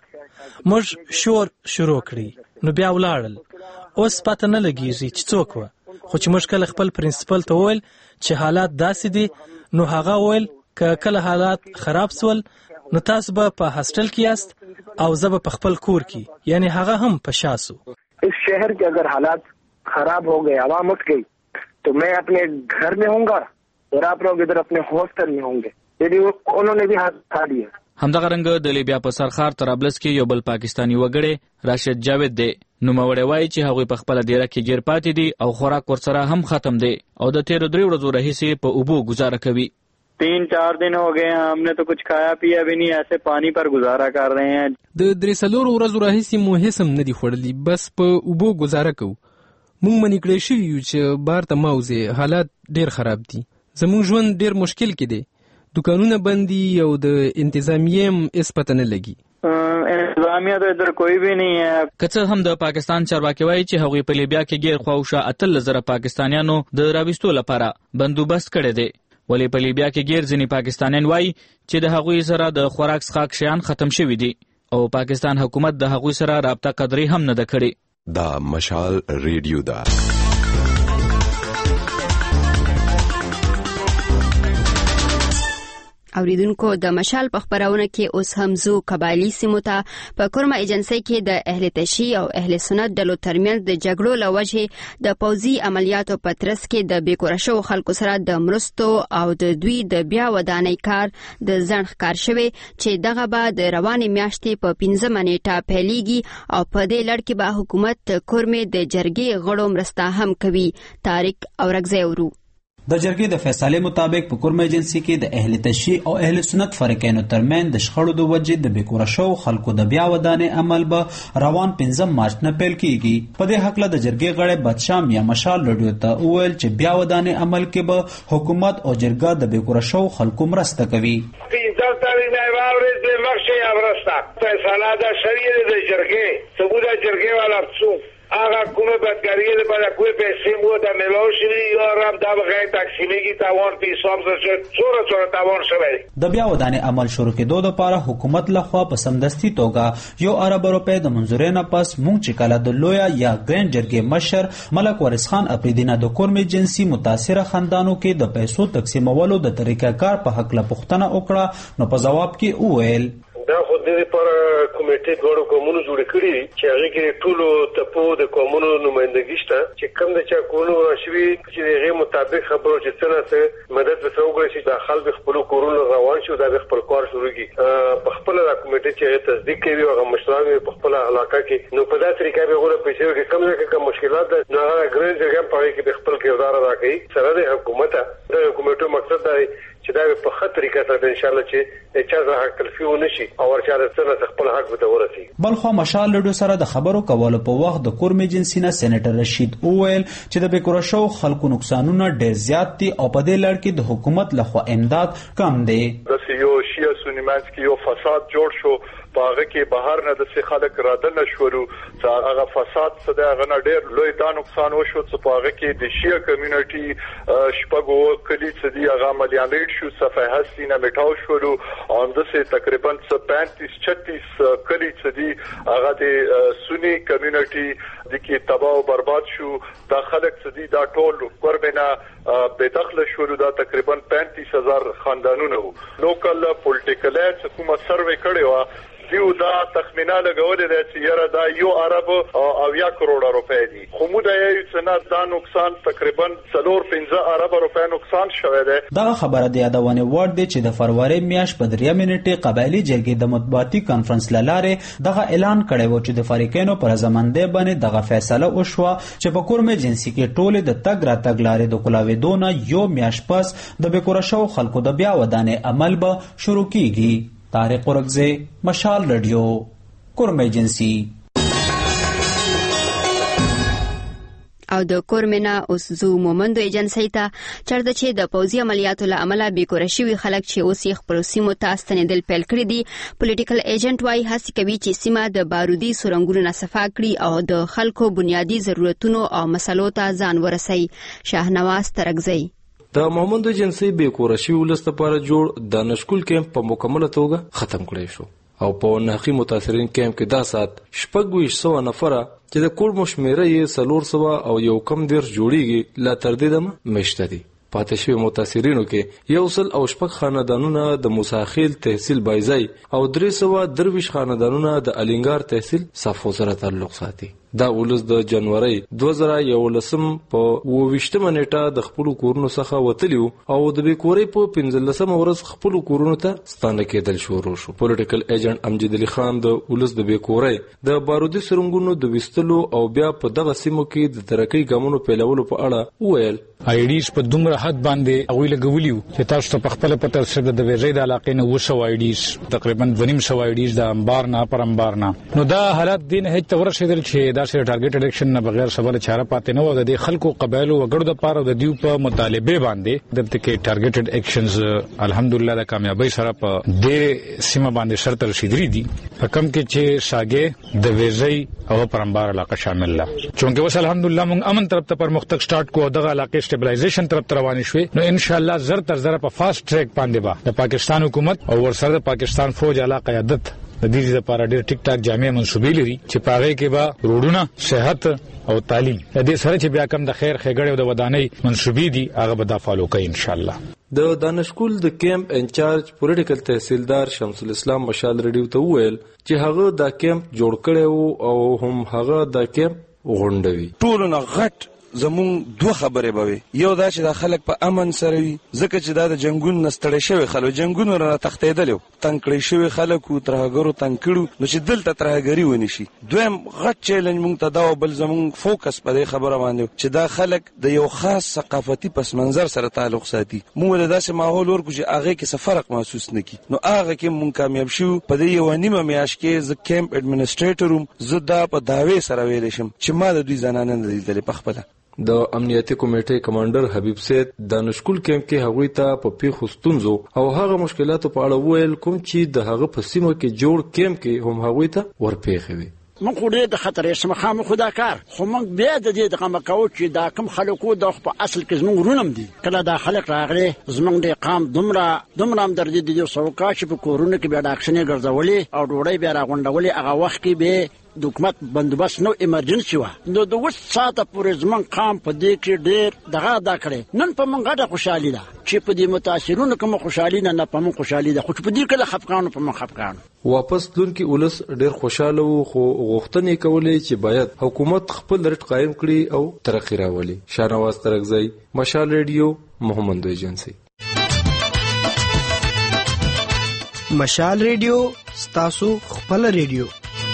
موږ شور شروع کړی نو بیا ولاړل. اوس پته نه لګیږي چې څوک و، خو چې موږ کله خپل پرنسپل ته وویل چې حالات داسې دي نو هغه وویل که کله حالات خراب سول نو تاسو به په هاسټل کې یاست او زه به په خپل کور کې، یعنی هغه هم په شا سو. इस शहर के अगर हालात खराब हो गए, आवाम उठ गई, तो मैं अपने घर में होऊंगा और आप लोग इधर अपने हॉस्टल में होंगे. यदि उन्होंने भी हाथ उठा दिया. همدغه رنګ د لیبیا په سرخار طرابلس کې یو بل پاکستانی وګړی راشد جاوید دی. نوموړی وایي چې هغوی په خپله دیره کې ګیر پاتې دي او خوراک ورسره هم ختم دی او د تیرو درې ورځو راهیسې په اوبو گزاره کوي. तीन चार दिन हो गए हैं, हमने तो कुछ खाया पिया भी नहीं, ऐसे पानी पर गुजारा कर रहे हैं. د درې څلورو ورځو راهیسې مو هیڅ هم نه دي خوړلي، بس په اوبو گزاره کوو. موږ منې کړی شوي یو چې بار ته مه وځې، حالات ډېر خراب دي. زموږ ژوند ډېر مشکل کې دی، دکانونه بند دي او د انتظامیې هم هېڅ پته نه لګي. انتظامیه تو ادھر کوئی بھی نہیں ہے. که څه هم د پاکستان چارواکي وایي چې هغوی په لیبیا کې ګیر خواوشا اتلس زره پاکستانیانو د راویستو لپاره بندوبست کړی دی، ولی په لیبیا کې ګیر ځینې پاکستانیان وایي چې د هغوی سره د خوراک څښاک شیان ختم شوي دي او پاکستان حکومت د هغوی سره رابطه قدرې هم نه ده کړې. دا مشال ریډیو ده. اوریدونکو د مشال په خبرونه کې اوس هم زو قبایلی سیمو ته په کورما ایجنسی کې د اهل تشیع او اهل سنت ډلو ترمنځ د جګړو له وجې د پوځي عملیاتو په ترڅ کې د بیکوره شوو خلکو سره د مرستو او د دوی د بیا ودانۍ کار د ځنډ ښکار شوی چې دغه به د روانې میاشتې په پنځمه نیټه پیلیږي او په دې لړ کې به حکومت کورمې د جرګې غړو مرسته هم کوي. طارق اورګزی ورو د جرګې د فیصلې مطابق په کورما ایجنسی کې د اهل تشیع او اهل سنت فریقینو ترمن د شخړو د وجې د بیکوره شوو خلکو د بیا ودانې عمل به روان پنځم مارچ نه پیل کیږي. په دې هکله د جرګې غړي بدشام یا مشال رادیو ته وویل چې بیا ودانې عمل کې به حکومت او جرګه د بیکوره شوو خلکو مرسته کوي. پنځم تاریخ نه واورې د مخشي امرستا فیصله د شریعه د جرګې ثبوت جرګې والا څو آقا کومه بدکاری لپاره کوی پیسې مو د ملوشي یا رب د بغیر تقسیمیږي تاوان په حساب سره څوره څوره تاوان شوی. د بیا ودانې عمل شروع کېدو لپاره حکومت لخوا په سمدستي توګه یو ارب روپۍ د منځورۍ نه پس مونږ چې کله د لویا یا ګرین جرګې مشر ملک وارث خان اپریدینه د کورمې جنسي متاثره خاندانو کې د پیسو تقسیمولو د طریقه کار په حق له پوښتنه وکړه نو په جواب کې وویل دا خو د لپاره کمیټې دوړو کومونو جوړ کړي چې هغه کې ټولو تپو د کومونو نمائندګي شته چې کوم د چا کولو شوی چې هغه مطابق خبرو چې څنګه مدد وسوګړي چې د خلک خپل کورونو روان شو د خپل کار شروع کی په خپل د کمیټې چې تصدیق کوي او مشران په خپل علاقه کې نو په داسې طریقې به غوړه پیسې کې کم نه کوم مشکلات نه هغه ګرین ځای په کې د خپل کردار ادا کوي سره د حکومت د حکومتو مقصد دی چې دا په خطر طریقه سره ان شاء الله چې اجازه حق تلفي ونشي او ورچاله څنګه خپل حق به ورسي. بلخو مشال لډو سره د خبرو کولو په وخت د کورمې جنسي نه سېنیټر رشید اویل چې د بیکوره شو خلکو نقصانونه ډېر زیات دي او په دې لړ کې د حکومت لخوا امداد کم دی. د یو شیعه سنی منځ کې یو فساد جوړ شو باغه کې بهر نه د سې خلک راده نشورو چې هغه فساد څه د هغه نه ډېر لوی دا نقصان وشو چې باغه کې د شیعه کمیونټي شپږو کلی څه دی هغه عملیات شو صفه هستی نه میټاو شورو او د سې تقریبا پینتیس چھتیس کلی څه دی هغه د سنی کمیونټي د کې تباہ او برباد شو. دا خلک څه دی دا ټول کوربنه به دخل شورو دا تقریبا پینتیس هزار خاندانونه وو. لوکل پولیټیکل حکومت سروې کړی و دیو دا تخمینه لګولې ده چې یاره دا یو ارب او یا کروڑه روپۍ دي خو موږ د یو څه دا نقصان تقریبا څلور پنځه ارب روپۍ نقصان شوی دی. دا خبره د یادونه وړ دی چې د فروری میاشت په درې منټې قبایلی جرګې د مطبوعاتي کانفرنس لاره دغه اعلان کړی و چې د فریقینو پر زمانده باندې دغه فیصله وشوه چې په کورمې جنسي کې ټول د تګ را تګ لارې د کولاویدونه یو میاشت پس د بیکوره شو خلکو د بیا ودانې عمل به شروع کیږي. طارق اورګزی مشال رادیو کورمې ایجنسی. او د کورمنا اوس زو مومندو ایجنسی ته چرته چې د پوځي عملیاتو له امله بیکوره شوي خلک چې اوس یې خپلو سیمو ته ستنېدل پیل کړي دي پولیټیکل ایجنټ وایي هڅې کوي چې سیمه د بارودي سرنګونو نه صفا کړي او د خلکو بنیادي ضرورتونو او مسلو ته ځان ورسوي. شاهنواز ترګزی د مومندو ایجنسی بیکوره شوي ولس لپاره جوړ د نشکول کیمپ په مکمله توګه ختم کړی شو. او په ناحقي متاثرین کیمپ کې دا سات شپږ ویشت سوه نفره چې د کور مشمیره یې څلور سوه او یو کم دېرش جوړیږي لا تر دې دمه میشته دي. پاتې شوي متاثرینو کې یو سل او شپږ خاندانونه د موساخیل تحصیل بایزای او درې سوه درویشت خاندانونه د الینګار تحصیل صافو سره تعلق ساتي. دا ولس د جنوري دوه زره یولسم په اووه ویشتمه نیټه د خپلو کورونو څخه وتلي او د بېکورۍ په پنځلسمه ورځ خپلو کورونو ته ستانه کېدل شروع شو. پولیټیکل ایجنټ امجد علي خان د ولس د بېکورۍ د بارودي سرنګونو د ویستلو او بیا په دغه سیمو کې د ترقۍ ګامونو پیلولو په اړه وویل آیډیز په دومره حد باندې هغوی لګولي چې تاسو ته په خپله پته شته د ویزې د علاقې نه اووه سوه آیډیز تقریبا دوه نیم سوه آیډیز د انبار نه پر انبار نه نو دا حالات دې نه هېڅ ته ورسېدل چې داسې ټارګېټ اډکشن نه بغیر سبله چاره پاتې نه وه. د دې خلکو قبایلو وګړو دپاره د دوی په مطالبې باندې دلته کې ټارګېټډ اکشنز الحمدلله د کامیابۍ سره په دې سیمه باندې سرته رسېدلي دي په کوم کې چې شاګې د ویزې او پر انبار علاقه شامل ده. چونکې اوس الحمدلله موږ امن طرف ته پرمختګ سٹارټ کو دغه علاقې سټیبلایزیشن طرف ته روانې شوې نو انشاءالله زر تر زره په فاست ټریک باندې به د پاکستان حکومت او ورسره د پاکستان فوج اعلی قیادت د دې لپاره ډېر ټیک ټاک جامع منصوبې لري چې په هغې کې به روډونه صحت او تعلیم د دې سره چې بیا کم د خیر ښېګړې او د ودانۍ منصوبې دي هغه به دا فالو کوي انشاءالله. د دانشکول د کیمپ انچارج پولیټیکل تحصیلدار شمس الاسلام مشال ریډیو ته وویل چې هغه دا کیمپ جوړ کړی و او هم هغه دا کیمپ غونډوي. ټولو نه غټ زمون دوه خبرې به وي. یو دا چې دا خلک په امن سره وي ځکه چې دا د جنګونو نه ستړی شوي خلک جنګونو رانه تښتېدلي وو تنګ کړی شوي خلک وو ترهګرو تنګ کړو نو چې دلته ترهګري ونی شي. دویم غټ چیلنج مونږ ته دا و بل زمونږ فوکس په دې خبره باندې چې دا خلک د یو خاص ثقافتي پس منظر سره تعلق ساتي. مونږ له داسې ماحول ورکړو چې هغې کې څه فرق محسوس نه کړي نو هغه کې مونږ کامیاب شو. په دې یوه نیمه میاشت کې زه کیمپ اډمنسټریټر وم. زه دا په دعوې سره ویلی شم چې ما د دوی زنانه نه لیدلې پخپله. د امنیتي کمیټې کمانډر حبیب سید دانشکول کیمپ کې هغوی ته په پیښو ستونزو او هغه مشکلاتو په اړه وویل کوم چې د هغه په سیمه کې جوړ کیمپ کې هم هغوی ته ورپېښې وي. موږ خو ډېر د خطرې سره مخامخ خو دا کار خو موږ بیا د دې دغه کوو چې دا کوم خلک وو دا خو په اصل کې زموږ وروڼه هم دي. کله دا خلک راغلي زموږ د قام دومره دومره همدردي د دې سوکا چې په کورونو کې بیا ډاکشنې ګرځولې او ډوډۍ بیا راغونډولې هغه وخت کې به د حکومت بندوبست نو ایمرجنسي وه نو د اوس ساعته پورې زموږ قام په دې کې ډېر دغه ادا کړی. نن په موږ غټه خوشحالي ده چې په دې متاثرونو کومه خوشحالي نه نه په موږ خوشحالي ده خو چې په دې کې له خفګانو په موږ خفګان. واپس تلونکي ولس ډېر خوشحاله وو خو غوښتنې کولې چې باید حکومت خپل رټ قایم کړي او ترقي راولي. شاهنواز ترکزی مشال ریډیو محمد ایجنسی. مشال ریډیو ستاسو خپل ریډیو.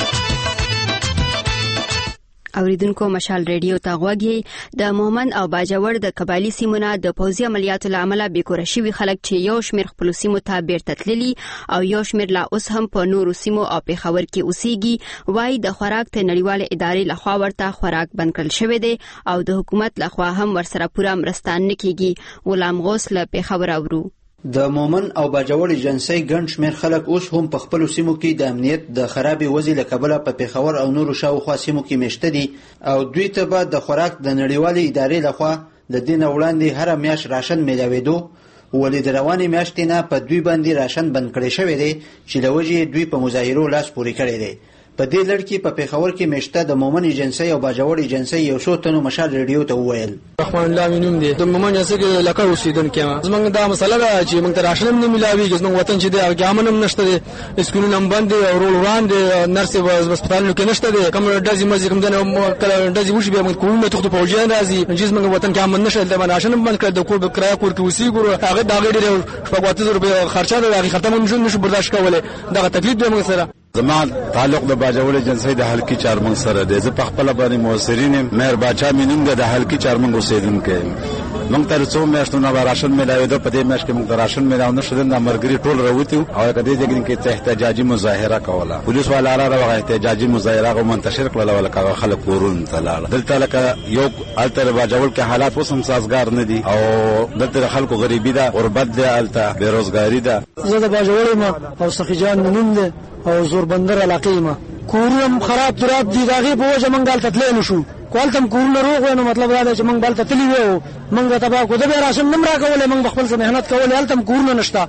اوریدونکو مشال ریډیو ته غوږی د مومن او باجوړ د قبایلی سیمونه د پوځي عملیاتو له امله بېکوره شوي خلک چې یو شمېر خپلو سیمو ته بیرته تللي او یو شمېر لا اوس هم په نورو سیمو او پېښور کې اوسېږي وایي د خوراک ته نړیوالې ادارې لخوا ورته خوراک بند کړل شوی دی او د حکومت لخوا هم ورسره پوره مرسته نه کېږي. غلام غوث له پېښور اورو. د مومن او باجوړ ایجنسۍ ګڼ شمېر خلک اوس هم په خپلو سیمو کې د امنیت د خرابې وضعې له کبله په پېښور او نورو شاوخوا سیمو کې میشته دي او دوی ته به د خوراک د نړیوالې ادارې لخوا د دې نه وړاندې هره میاشت راشن میلاوېدو ولې د روانې میاشتې نه په دوی باندې راشن بند کړی شوی دی چې له وجې دوی په مظاهرو لاس پورې کړی دی. په دې لړ کې په پېښور کې میشته د مومن ایجنسۍ او باجوړ ایجنسۍ یو څو تنو مشال ریډیو ته وویل. رحمان الله مینوم دی د مومن ایجنسۍ کې لکه اوسېدونکی یم. زموږ دا مسله ده چې موږ ته راشن هم نه میلاوېږي. زموږ وطن چې دی هغه امن هم نشته دی. اسکولونه هم بند دي او رول وړاندې نرسې هسپتالونو کې نشته دی. کوم ډزې مزې کوم کله ډزې وشي بیا موږ کورونه تښتو پوځیان راځي چې زموږ وطن کې امن نشته. دلته راشن هم بند کړی د کور په کرایه کور کې اوسېږو هغه د هغې ډېر شپږ اوته زره روپۍ خرچه ده د هغې خرڅه موږ نشو برداشت کولی. دغه تکلیف دی موږ سره. زما تعلق د باجوړ ایجنسۍ د حلقي چارمنګ سره دی. زه په خپله باندې موثرین یم. مهر باچا مې نوم دی د حلقي چارمنګ اوسېدونکی یم. موږ ته څو میاشتو نه به راشن میلاوېده. په دې میاشت کې موږ ته راشن میلاو نه شو. د ملګري ټول راوتي وو او په دې ځای کې احتجاجي مظاهره کوله. پولیس والا راغله احتجاجي مظاهره هغه منتشر کړله ولکه خلک کورونو ته لاړل. دلته لکه یو هلته باجوړ کې حالات اوس هم سازګار نه دي او دلته خلکو غریبي ده غربت دی هلته بېروزګاري ده. زه د باجوړ یم او سخي جان مې نوم دی او زور بندر علاقې یم. کورونه خراب تراب دي د هغې په وجه موږ هلته تللی نه شو. که هلته هم کورونه روغ وی نو مطلب دا دی چې موږ به هلته تللي وی او موږ به تباه کړو. ده بیا راشن نه م راکولی. موږ به خپل څه محنت کولی. هلته هم کورونه نشته.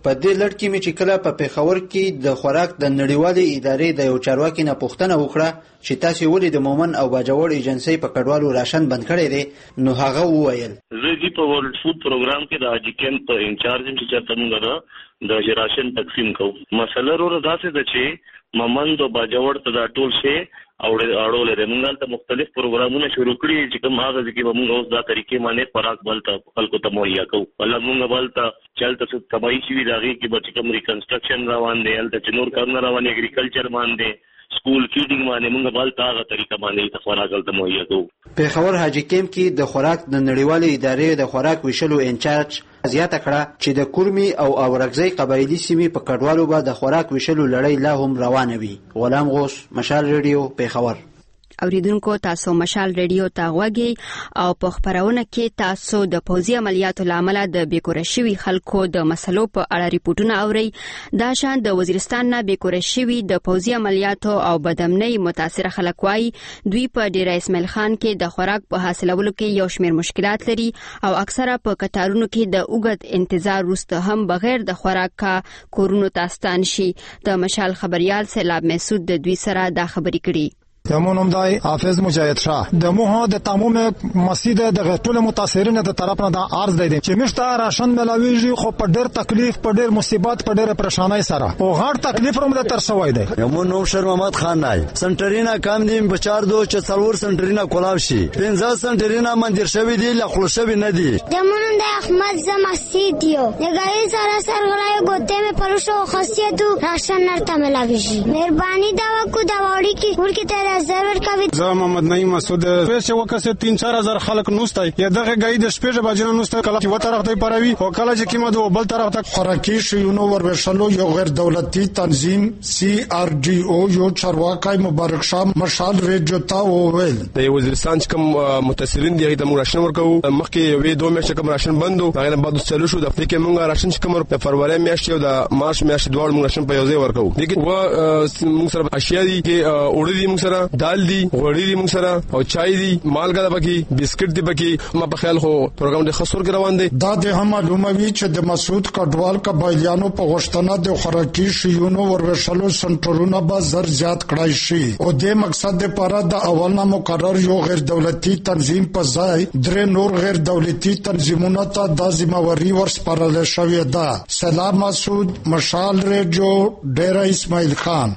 په دې لړ کې مې چې کله په پیښور کې د خوراک د نړیوالې ادارې د یو چارواکي نه پوښتنه وکړه چې تاسو ولې د مومن او باجوړ ایجنسی په کډوالو راشن بند کړی دی، نو هغه وویل زه دې په ورلد فود پروګرام کې د حاجی کیمپ انچارج چې چاته موږ د راشن تقسیم کوو. مسله ورو داسې ده چې مومن او باجوړ ته دا ټول شي او اړول لري. موږ ته مختلف پروګرامونه شروع کړي چې کوم هغه ځکه موږ اوس دا طریقې باندې خوراک بلته خلکو ته مهیا کوو. الله موږ بلته چلته څه تباہي شي راغی کې به کوم ریکنسټرکشن روان دی، الته چې نور کارونه روان دي، اګریکلچر باندې سکول فیډینګ باندې موږ بلته هغه طریقه باندې خوراک بلته مهیا کوو. پیښور حاجی کیمپ کې د خوراک د نړیوالې ادارې د خوراک ویشلو انچارج زیاته کړه چې د کورمي او اورګزۍ قبایلی سیمې په کډوالو به د خوراک ویشلو لړۍ لا هم روانه وي. غلام غوث، مشال ریډیو، پیښور. اوریدونکو تاسو مشال ریډیو ته غوږی او په خبرونه کې تاسو د پوځي عملیاتو لامل د بیکوره شوي خلکو د مسلو په اړه ریپورتونه اورئ. دا شان د وزیرستان نه بیکوره شوي د پوځي عملیاتو او بدامنۍ متاثره خلک وایي دوی په ډیره اسماعیل خان کې د خوراک په حاصلولو کې یو شمېر مشکلات لري او اکثره په کتارونو کې د اوږد انتظار وروسته هم بغیر د خوراک کورونو ته ستان شي. د مشال خبريال سیلاب مسعود د دوی سره دا خبرې کړي. یمونم دای حافظ مجاهد شاه د موه د تمام مسجد د ټول متاثرین د طرف نه د عرض دی چې مشته راشن ملاویږي خو په ډېر تکلیف، په ډېر مصیبت، په ډېر پریشانای سره او غاړ تکلیف روم د تر شوی دی. یمونم شر محمد خان نای سنټرینا کام دي بچار دو چې څلور سنټرینا کولاو شي، پنځه سنټرینا مندر شوی دی، لا خلص شوی نه دی. یمونم د احمد زمسید یو نګای سره سرغړای ګوته مې پرشو خاصیتو راشن نرته ملاویږي. مهرباني دا کو دا وړي کی ورکه ته ضرور کوي. زه محمد نعیم مسعود پیسې وکړه تین چار هزار خلک نوستای یا دغه گای د شپږ بجې نوسته کله چې و طرف ته پروي او کله چې کیمه دو بل طرف ته خوراکي شیونو وروشلو یو غیر دولتي تنظیم سی آر ډي او یو چارواکای مبارک شاه مشال ریډیو ته وویل د وزیرستان کوم متاثرین دی د راشن ورکو مخکې یو دوه میاشتې کوم راشن بندو هغه بعد چلو شو د افریقا مونږ راشن کوم د فروری میاشتې او د مارچ میاشتې دوه مونږ راشن په یو ځای ورکو. لیکن و مونږ سره اشیاء دي کې اورې دي مونږ سره دال دي، غوړي دي مونږ سره او چای دي، مالګه ده پکې، بسکټ دي پکې. ما په خیال خو پروګرام د خسور کې روان دي. دا د هم معلوموي چې د مسعود کډوال قبایلیانو په غوښتنه د خوراکي شیونو وروشلو سنټرونه به زر زیات کړای شي او د مقصد لپاره د اول نه مقرر یو غیر دولتي تنظیم په ځای درې نور غیر دولتي تنظیمونو ته د ذمہواری ورسپارل شوې ده. سلام مسعود، مشال ریډیو، ډیره اسماعیل خان.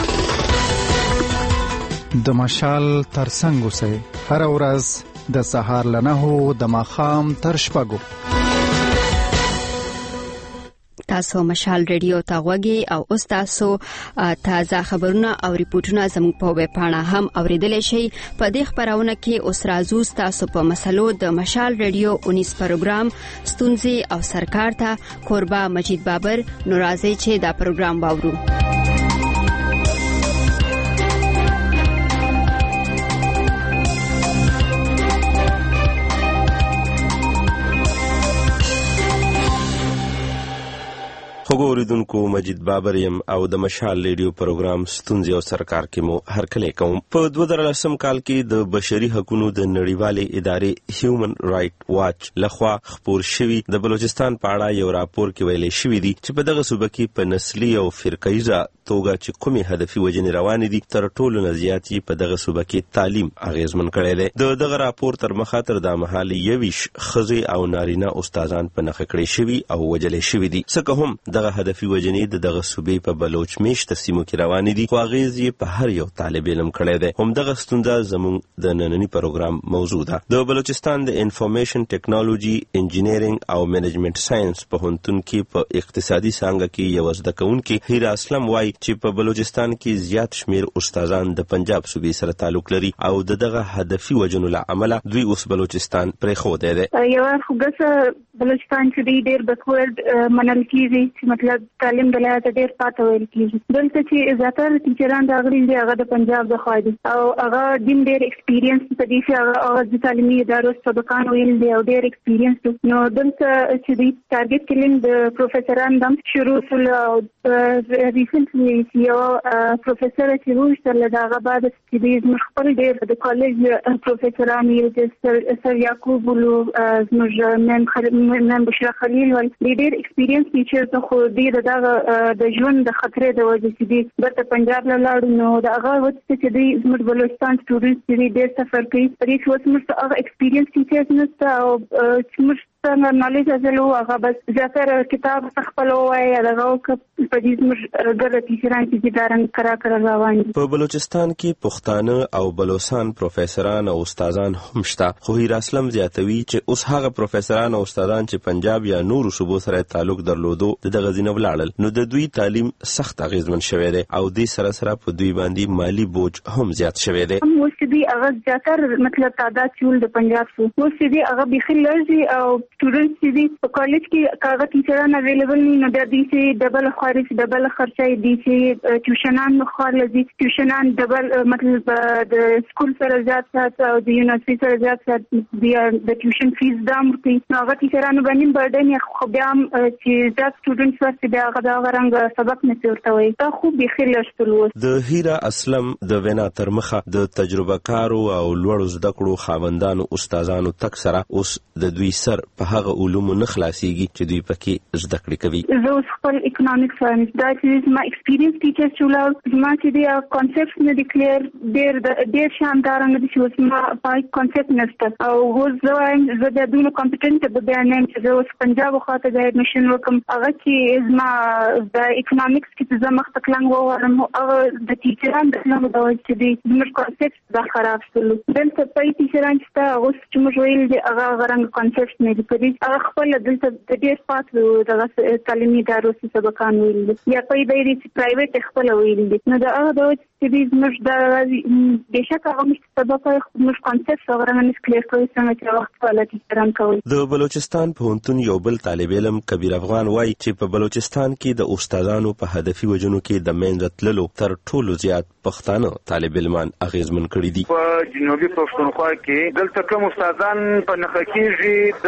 د مشال ترڅنګ اوسئ هر ورځ د سهار له نهو د ماښام تر شپږو. تاسو مشال ریډیو ته غوږی او اوس تاسو تازه خبرونه او ریپورتونه زموږ په ویب پاڼه هم اوریدلی شئ. په دې خبرونه کې اوس راځو تاسو په مسلو د مشال ریډیو اونیس پروګرام ستونزې او سرکار ته کوربه مجید بابر. نو راځئ چې دا پروګرام واورو. خوږو اوریدونکو، مجید بابر یم او د مشال ریډیو پروګرام ستونزې او سرکار کې مو هرکلی کوم. په دوه زره لسم کال کې د بشري حقوقو د نړیوالې ادارې هیومن رائټ واچ لخوا خپور شوی د بلوچستان په اړه یو راپور کې ویلي شوی دی چې په دغه صوبه کې په نسلي او فرقیزه توګه چې کومې هدفي وجنې روانې دي تر ټولو نه زیات په دغه صوبه کې تعلیم اغیزمن کړی دی. د دغه راپور تر مخه تر دا مهال یویش ښځې او نارینه استادان په نښه کړي شوي او وجلې شوي دي. څه که هم دغه هدفي وجنې د دغه صوبې په بلوچ میشته سیمو کې روانې دي خو اغیز یې په هر یو طالب علم کړی دی. همدغه ستونزه زموږ د ننني پروګرام موضوع ده. د بلوچستان د انفارمیشن ټیکنالوژي، انجینرینګ او منیجمنت ساينس پوهنتون کې په اقتصادي څانګه کې یو زده کوونکی هیرا اسلم وایي چې په بلوچستان کې زیات شمیر استادان د پنجاب صوبې سره تعلق لري او دغه هدفي وجنو له امله دوی اوس بلوچستان پرېښودی دی. یو خوږه بلوچستان چې دی ډېر بیکورډ منل کېږي چې مطلب تعلیم د لحاظه ډېر پاته ویل کېږي. دلته چې زیاتره ټیچران راغلي دي هغه د پنجاب د خوا دي او هغه ډېر ډېر ایکسپیرینس په دې چې هغه د تعلیمي ادارو سبقان ویل دي او ډېر ایکسپیرینس. نو دلته چې دی ټارګټ کلینګ د پروفیسران دم شروع شول او ریسنټلی یو پروفیسر چې وشتل دغه بعد چې دی زموږ خپل ډېر د کالج پروفیسران یې سر یعقوب ولو زموږ مم بشرا خلیل ول ډېر ایکسپیرینس ټیچر ته خو دې دغه د ژوند د خطرې د وجې چې دې بیرته پنجاب له لاړو نو د هغه وجې چې دې زموږ بلوچستان سټوډنټس چې ډېر سفر کوي په دې کې اوس موږ هغه ایکسپیرینس ټیچرز نشته او چې موږ څنګه نالج حاصلو هغه بس زیاتره کتاب خپل وایي هغه په دې زموږ ګرد ټیچران چې دارن کرا کرا روان دي. په بلوچستان کې پښتانه او بلوچستان پروفیسوران او استادان هم شته، خو هیر اسلم زیاتوي چې اوس هغه پروفیسوران او استادان چې پنجاب یا نورو صوبو سره تعلق درلودو د دغه ځینو ولاړل نو د دوی تعلیم سخت اغیزمن شوی دی او دې سره سره په دوی باندې مالی بوج هم زیات شوی دی. اوس دې هغه زیاتره مطلب تعداد چول د پنجاب سو اوس دې هغه بخي لږ او سټوډنټس چې په کالج کې کاغه ټیچران اویلیبل نه نو د دې چې ډبل خارج ډبل خرچای دي چې ټیوشنان مخال دي ټیوشنان ډبل مطلب د سکول سره زیات سات او د یونیورسيټي سره زیات سات د ټیوشن فیس دام ورته نو هغه ټیچرانو باندې برډن یې خو بیا چې زیات سټوډنټس ورته بیا هغه دا غرنګ سبق نه ورته وي دا خو به خلل شتلو. د هیرا اسلم د وینا تر مخه د تجربه کارو او لوړو زده کړو خاوندانو استادانو تک سره اوس د دوی سر په هغه علومو نه خلاصيږي چې دوی پکې زده کړې کوي. زه اوس خپل اکونومیکس وایم دا چې ما ایکسپیرینس ټیچر چولا ما چې دی کانسپټ نه ډیکلیئر ډیر ډیر شاندار نه دي چې اوس ما پای کانسپټ نشته او اوس زه وایم زه د دونه کمپټنټ به بیان نیم چې زه اوس پنجاب خواته د ایډمیشن وکم هغه چې ما د اکونومیکس کې زه مخ تکلنګ وورم هغه د ټیچران د نوم د وجه چې دی موږ کانسپټ دا خراب شول دلته پای ټیچران چې اوس چې موږ ویل دی هغه غرنګ کانسپټ نه دی پدې هغه خپل دلته د ډیر پاتلو د تعلیمي ادارو څخه سبقان ویل یا په دې چې پرایویټ خپل ویل دي نو دا هغه د چې دې موږ د بشک هغه مست سبق موږ کانسپټ غوړنه نس کلیر کوي څنګه چې وخت ولا ټیچران کوي. د بلوچستان پوهنتون یو بل طالب علم کبیر افغان وایي چې په بلوچستان کې د استادانو په هدفي وجنو کې د منځ تللو تر ټولو زیات پښتانه طالب علمان اغیزمن کړي دي. په جنوبي پښتونخوا کې دلته کوم استادان په نخښه کېږي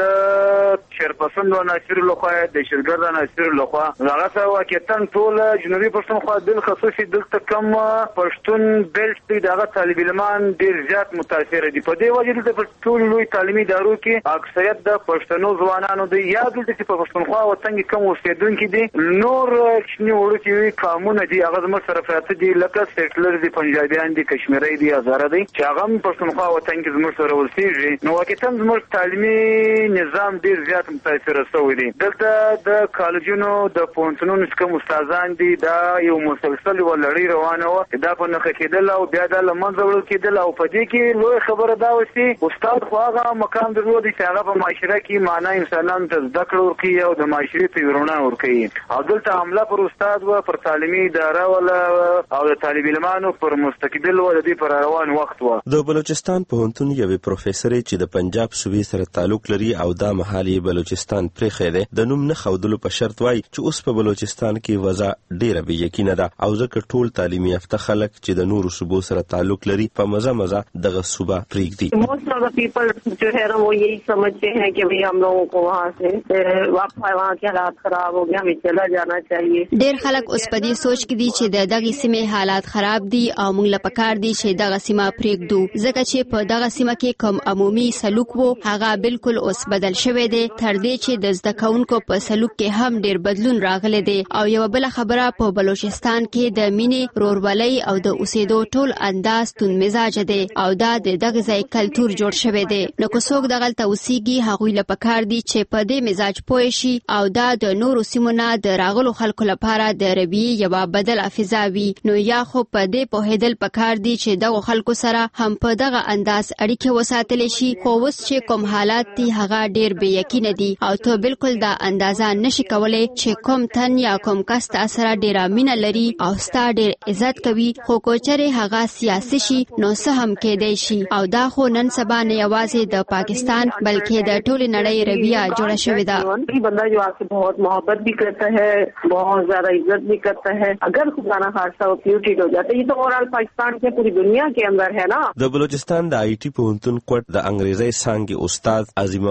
د چیرپرسن و ناصر لخوا د شرګرد ناصر لخوا هغه څه واقعتاً ټول جنوبي پښتونخوا بل خصوصي دلته کوم پښتون بیلټ دغه طالب علمان ډیر زیات متاثر دي. په دې وجه د ټول لوی تعلیمي ادارو کې اکثریت د پښتنو ځوانانو د یا دلته چې په پښتونخوا وطن کې کوم اوسیدونکي دي نور چې وړوکی قانون دي هغه زموږ سره پراته دي لکه سیټلر دي پنجابیان دي کشمیری دي هزاره دي چې هغه پښتونخوا وطن کې زموږ سره ولسیږي نو واقعا زموږ تعلیمي نظام ډیر زیات متاثر شوی دی. دلته د کالجونو د پوهنتونونو کوم استادان دي دا یو مسلسل ولړی روانه و دا په نخښه کېدل او بیا د لمنځه وړل کېدل او په دې کې لوی خبره دا وسی استاد خو هغه مقام درلود چې هغه په معاشره کې معنا انسانانو ته زده کړه ورکوي او د معاشري پیورونه ورکوي او دلته حمله پر استاد و پر تعلیمي اداره ولا او د طالب علمانو پر مستقبل و د دې پر روان وخت و. د بلوچستان پوهنتون یوې پروفیسور چې د پنجاب صوبې سره تعلق لري او دا مهال یې بلوچستان پرېښی دی د نوم نه ښودلو په شرط وایي چې اوس په بلوچستان کې وضع ډیره بې یقینه ده او ځکه ټول تعلیمي یافته خلک چې د نورو صوبو سره تعلق لري په مزه مزه دغه صوبه پرېږدي. موسٹ آف دا پیپل جو ہے نا وہ یہی سمجھتے ہیں کہ بھئی ہم لوگوں کو وہاں سے واپس وہاں کے حالات خراب ہو گیا ہمیں چلا جانا چاہیے. ډیر خلک اوس په دې سوچ کې دي چې د دغه سیمې حالات خراب دي او موږ له پکار دي چې دغه سیمه پرېږدو ځکه چې په دغه سیمه کې کوم عمومي سلوک وو هغه بالکل اوس بدل شوی دی تر دې چې د زده کوونکو په سلوک کې هم ډیر بدلون راغلی دی او یو بل خبره په بلوچستان کې د مینې رورولۍ او د اوسېدو ټول انداز تون مزاج دی او دا د دغه ځای کلتور جوړ شوی دی نو که څوک دغلته اوسېږي هغوی له پکار دي چې په دې مزاج پوه شي او دا د نورو سیمو نه د راغلو خلکو لپاره د رویې یوه بدله فضا وي نو یا خو په دې پوهېدل پکار دي چې دغو خلکو سره هم په دغه انداز اړیکې وساتلی شي خو اوس چې کوم حالات دي هغه ډېر بې یقینه دي او ته بالکل دا اندازه نشي کولی چې کوم تن یا کوم کس تا سره ډېره مینه لري او ستا ډېر عزت کوي خو که چېرې هغه سیاسي شي نو څه هم کېدی شي او دا خو نن سبا نه یوازې د پاکستان بلکې د ټولې نړۍ رویه جوړه شوې ده. بندہ جو آپ سے بہت محبت بھی کرتا ہے بہت زیادہ عزت بھی کرتا ہے اگر خدا نہ خاصہ وہ پیوٹیڈ ہو جاتا ہے یہ تو اوورال پاکستان کے پوری دنیا کے اندر ہے نا. د بلوچستان د آئی ټي پوهنتون کوټ د انګریزي څانګې استاد عظیم افروز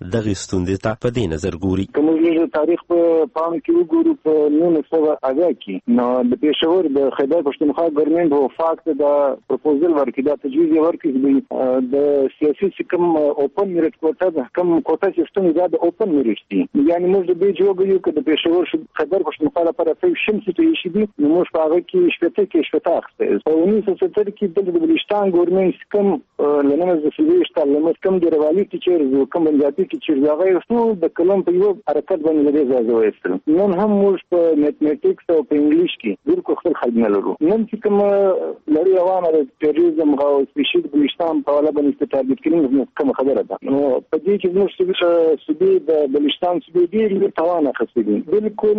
دغه ستوندې ته په دې نظر ګوري. کوم چې تاریخ په پام کې وګورو په نولس سوه اویا کې نو د پېښور د خیبر پښتونخوا ګورنمنت او فاکت د پروپوزل ورکړي دا تجویز ورکړي د سیاسي سکم اوپن میریټ کوټا د کوم کوټا سیستم دا د اوپن میریټ دي یعنی موږ د دې جوړو کې د پېښور خیبر پښتونخوا لپاره په شمس ته شي دي نو موږ په هغه کې شپته کې شپته اخته په انیس سو ستر کې د بلوچستان ګورنمنت کوم لنمز د سویشت لمس کوم د روالي ټیچر کوم بنجاتی ټیچر دا غي ټول د کلم په یو حرکت باندې لري ځای وایستل نن هم موږ په میتھمیټکس او په انګلیش کې بالکل خپل خلک نه لرو نن چې کوم لري عوامه د ټیرریزم او سپیشل بلوچستان په اړه باندې ټارګټ کړي کوم خبره ده نو په دې کې موږ سبي د بلوچستان سبي ډیر توان اخیستي بالکل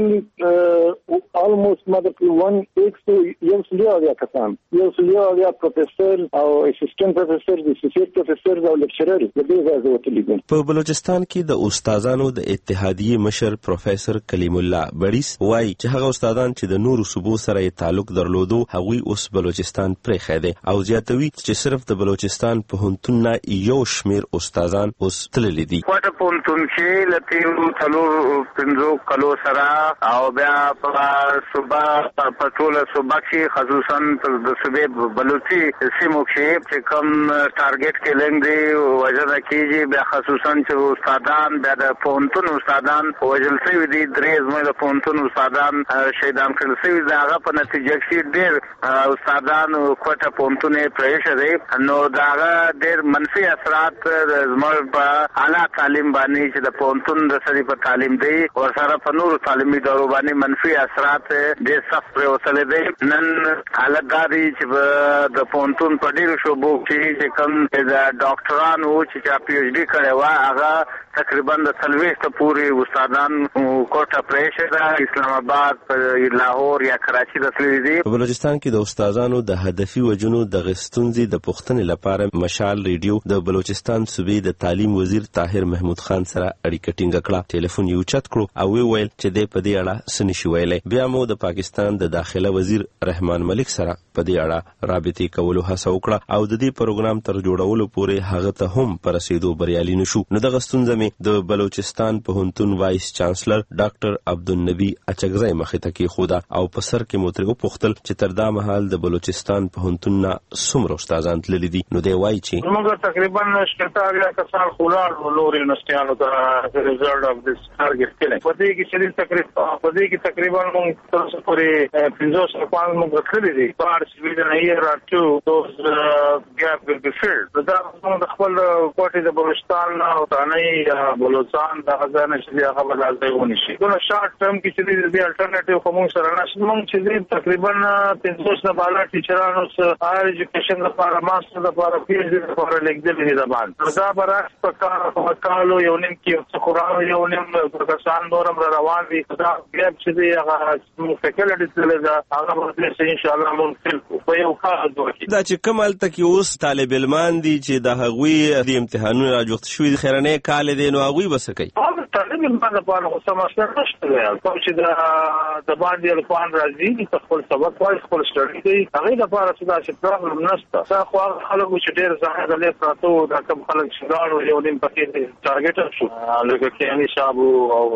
almost مدرک one x یو سلیا یا کسان یو سلیا یا پروفیسور او اسسټنټ پروفیسور د اسوسییټ پروفیسور او لیکچرر د دې ځای وتلی په بلوچستان کې د استادانو د اتحادیې مشر پروفیسور کلیم الله بړیس وایي چې هغه استادان چې د نورو صوبو سره تعلق درلودو هغوی اوس بلوچستان پرې خېده او زیاتوي چې صرف د بلوچستان په هنتون نه یو شمیر استادان اوس تللی دي کوټه پونتون چې لته څلور پنځو کلو سره او بیا په صوبا په ټول صوبا کې خصوصا د صوبې بلوچي سیمو کې چې کوم ټارګټ کېلنګ دی وجه کېږي بیا خصوصا چې استادان بیا د پونتون استادان وجل شوی دي درې زموږ د پونتون استادان شهیدان کړل شوی دي هغه په نتیجه کې ډېر استادان کوټه پونتون پرېښه دي نو دا ډېر منفي اثرات زموږ په اعلی تعلیم باندې چې د پونتون د سړي په تعلیم دی او سره په نورو تعلیمي ادارو باندې منفي اثرات ډېر سخت پرېوتلي دي نن حالت دا دی چې د پونتون په ډېرو شعبو کې کوم د ډاکټرانو چې پی ایچ ډي کړی وه هغه تقریبا د څلوېښت پورې استادان کوټه پرېښې ده اسلام آباد په لاهور یا کراچي ته تللي دي په بلوچستان کې د استادانو د هدفي وجنو دغه ستونزې د پوښتنې لپاره مشال ریډیو د بلوچستان صوبې د تعلیم وزیر طاهر محمود خان سره اړیکه ټینګه کړه ټلیفون یې اوچت کړو او ویل چې دی په دې اړه څه نشي ویلی بیا مو د پاکستان د داخله وزیر رحمان ملک سره په دې اړه رابطې کولو هڅه وکړه او د دې پروګرام تر جوړولو پورې هغه ته هم په رسېدو بریالي نشو نو دغه ستونزه مې د بلوچستان پوهنتون وایس چانسلر ډاکټر عبدالنبی اچکزی مخې ته کېښوده او په سر کې مو ترې وپوښتل چې تر دا مهال د بلوچستان پوهنتون نه څومره استادان تللي دي نو دی وایي چې موږ تقریبا شپږ اویا کسان ولاړ نور یونیورسټیانو ته ریزلټ اف دس ټارګټ کېلنګ په دې کې چې تقریبا په دې کې تقریبا موږ تر اوسه پورې پنځوس کسان موږ تللي دي پارټس within a year or two those uh, gap will be filled دا موږ د خپل کوټې د بلوچستان او تانۍ بلوچستان د غزانه چې هغه بدلځي ونی شي نو شارټ ټرم کې چې د الټرنیټیو کوم سره نشو موږ چې تقریبا پنځوس نه بالا ټیچرانو سره هایر ایجوکیشن لپاره ماستر لپاره پی ایچ ډي لپاره لیکل دي دا باندې دا برعکس په کار په کالو یو نیم کې څخه یو نیم پروفیسور نورم روان دي دا ګپ چې دی هغه فیکلټی تل دا هغه ورته ان شاء الله مونږ په یو کار دوی دا چې کومل تک اوس طالب علمان دي چې د هغوی د امتحانونو راجوخت شوی د خیرنه کال دي نو هغوی بسکي هغه طالب علمان لپاره خو سماسته نشته دی کوم چې د د باندې الفان راځي په خپل سبق وایي خپل سټډي کوي هغه لپاره چې دا چې پرابلم نشته دا خو خلکو چې ډېر ځان غلې پراته دا کوم خلک چې دا یو نیم پکې ټارګټ شو لکه کېانی صاحب او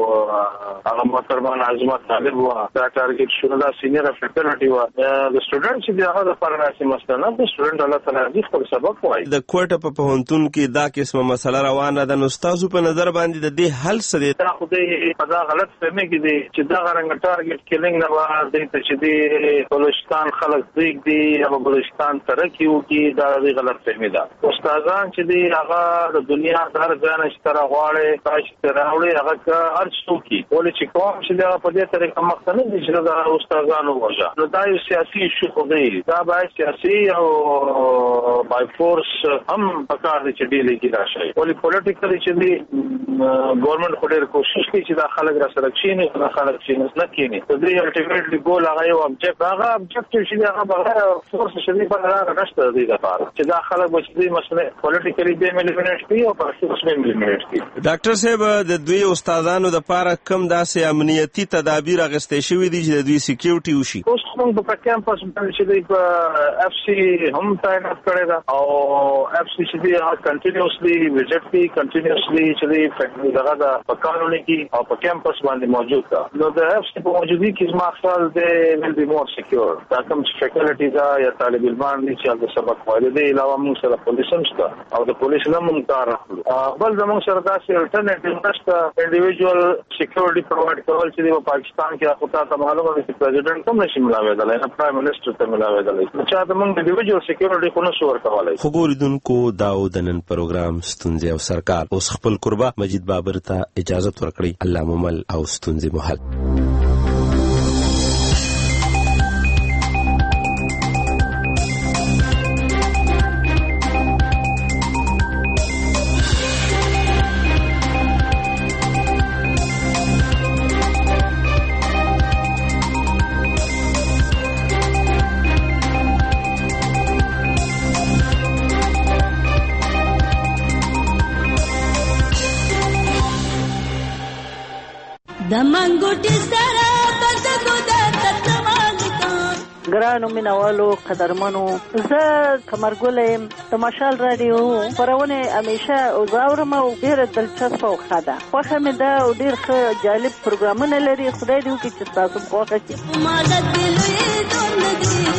هغه محترم عظمت طالب و دا ټارګټ شو دا سینیر فیکلټي و د سټوډنټ چې هغه لپاره راځي مثلا د سټوډنټ الله تعالی خپل سبق وایي د کوټه په پوهنتون کې دا قسمه مسله روانه ده نو تاسو په نظر باندې د دې حل څه دی دا خو دې په دا غلط فهمي کې دي چې دا غرنګ ټارګټ کېلنګ نه واه دې چې دې بلوچستان خلک دیګ دي او بلوچستان ترقی وکي دا غلط فهمي ده استادان چې دي هغه د دنیا هر ځای نشته غواړي تاسو راوړي هغه هر څوک ولې چې کوم چې دا په دې طریقه مخ نه دي چې دا استادانو وجه نو دا یو سیاسي شخو دی دا باید سیاسي او بای فورس هم پکار دي چې ډیلې کې راشي ولې پولیټیکلی چې دي ګورنمنت خو ډېر کوشش کوي چې دا خلک را سره کښیني دا خلک چې نه کښیني د دې الټیمیټلی ګول هغه یو ابجیکټ هغه ابجیکټ چې هغه بغیر فورس شدي په لاره نشته دی لپاره چې دا خلک به چې مسله پولیټیکلی به مليمنټ کوي او په فورس به مليمنټ کوي ډاکټر صاحب د دوی استادانو د لپاره کم داسې امنیتي تدابیر اغستې شوې دي چې د دوی سکیورټي وشي اوس موږ په کیمپس باندې چې د اف سی هم تعینات کړی دا او اف سی چې دی کنټینیوسلی ویزټ کوي کنټینیوسلی چې دی ډیپارټمنټ دغه د پکانونه کې او په کیمپس باندې موجود ده. نو د اف سی په موجودګي کې زما خیال دی ویل بي مور سکیور. دا کوم فیکلټي دا یا طالب علمان دي چې د سبق وایي دی علاوه موږ سره پولیس هم شته او د پولیس نه موږ کار اخلو. بل زموږ سره داسې الټرنیټیو نشته انډیویډوال سکیورټي پرووایډ کول چې د پاکستان کې خو ته معلومه ده چې پریزیډنټ کوم نشي ملاوېدلای نه پرایم منسټر ته ملاوېدلای چې دا موږ انډیویډوال سکیورټي خو نشو ورکولای. خو ګوریدونکو دا د نن پروګرام ستونزې او سرکار اوس خپل قربا مجید بابر ته اجازه ورکړي. الله ممل او ستونزې محل. ګرانو مینوالو قدرمنو زه کمرګل یم د مشال رادیو خپرونه همیشه اوزاورم او ډېره دلچسپه او ښه ده. خوښه مې ده او ډېر ښه جالب پروګرامونه لري. خدای دې وکړي چې تاسو خوښه شي.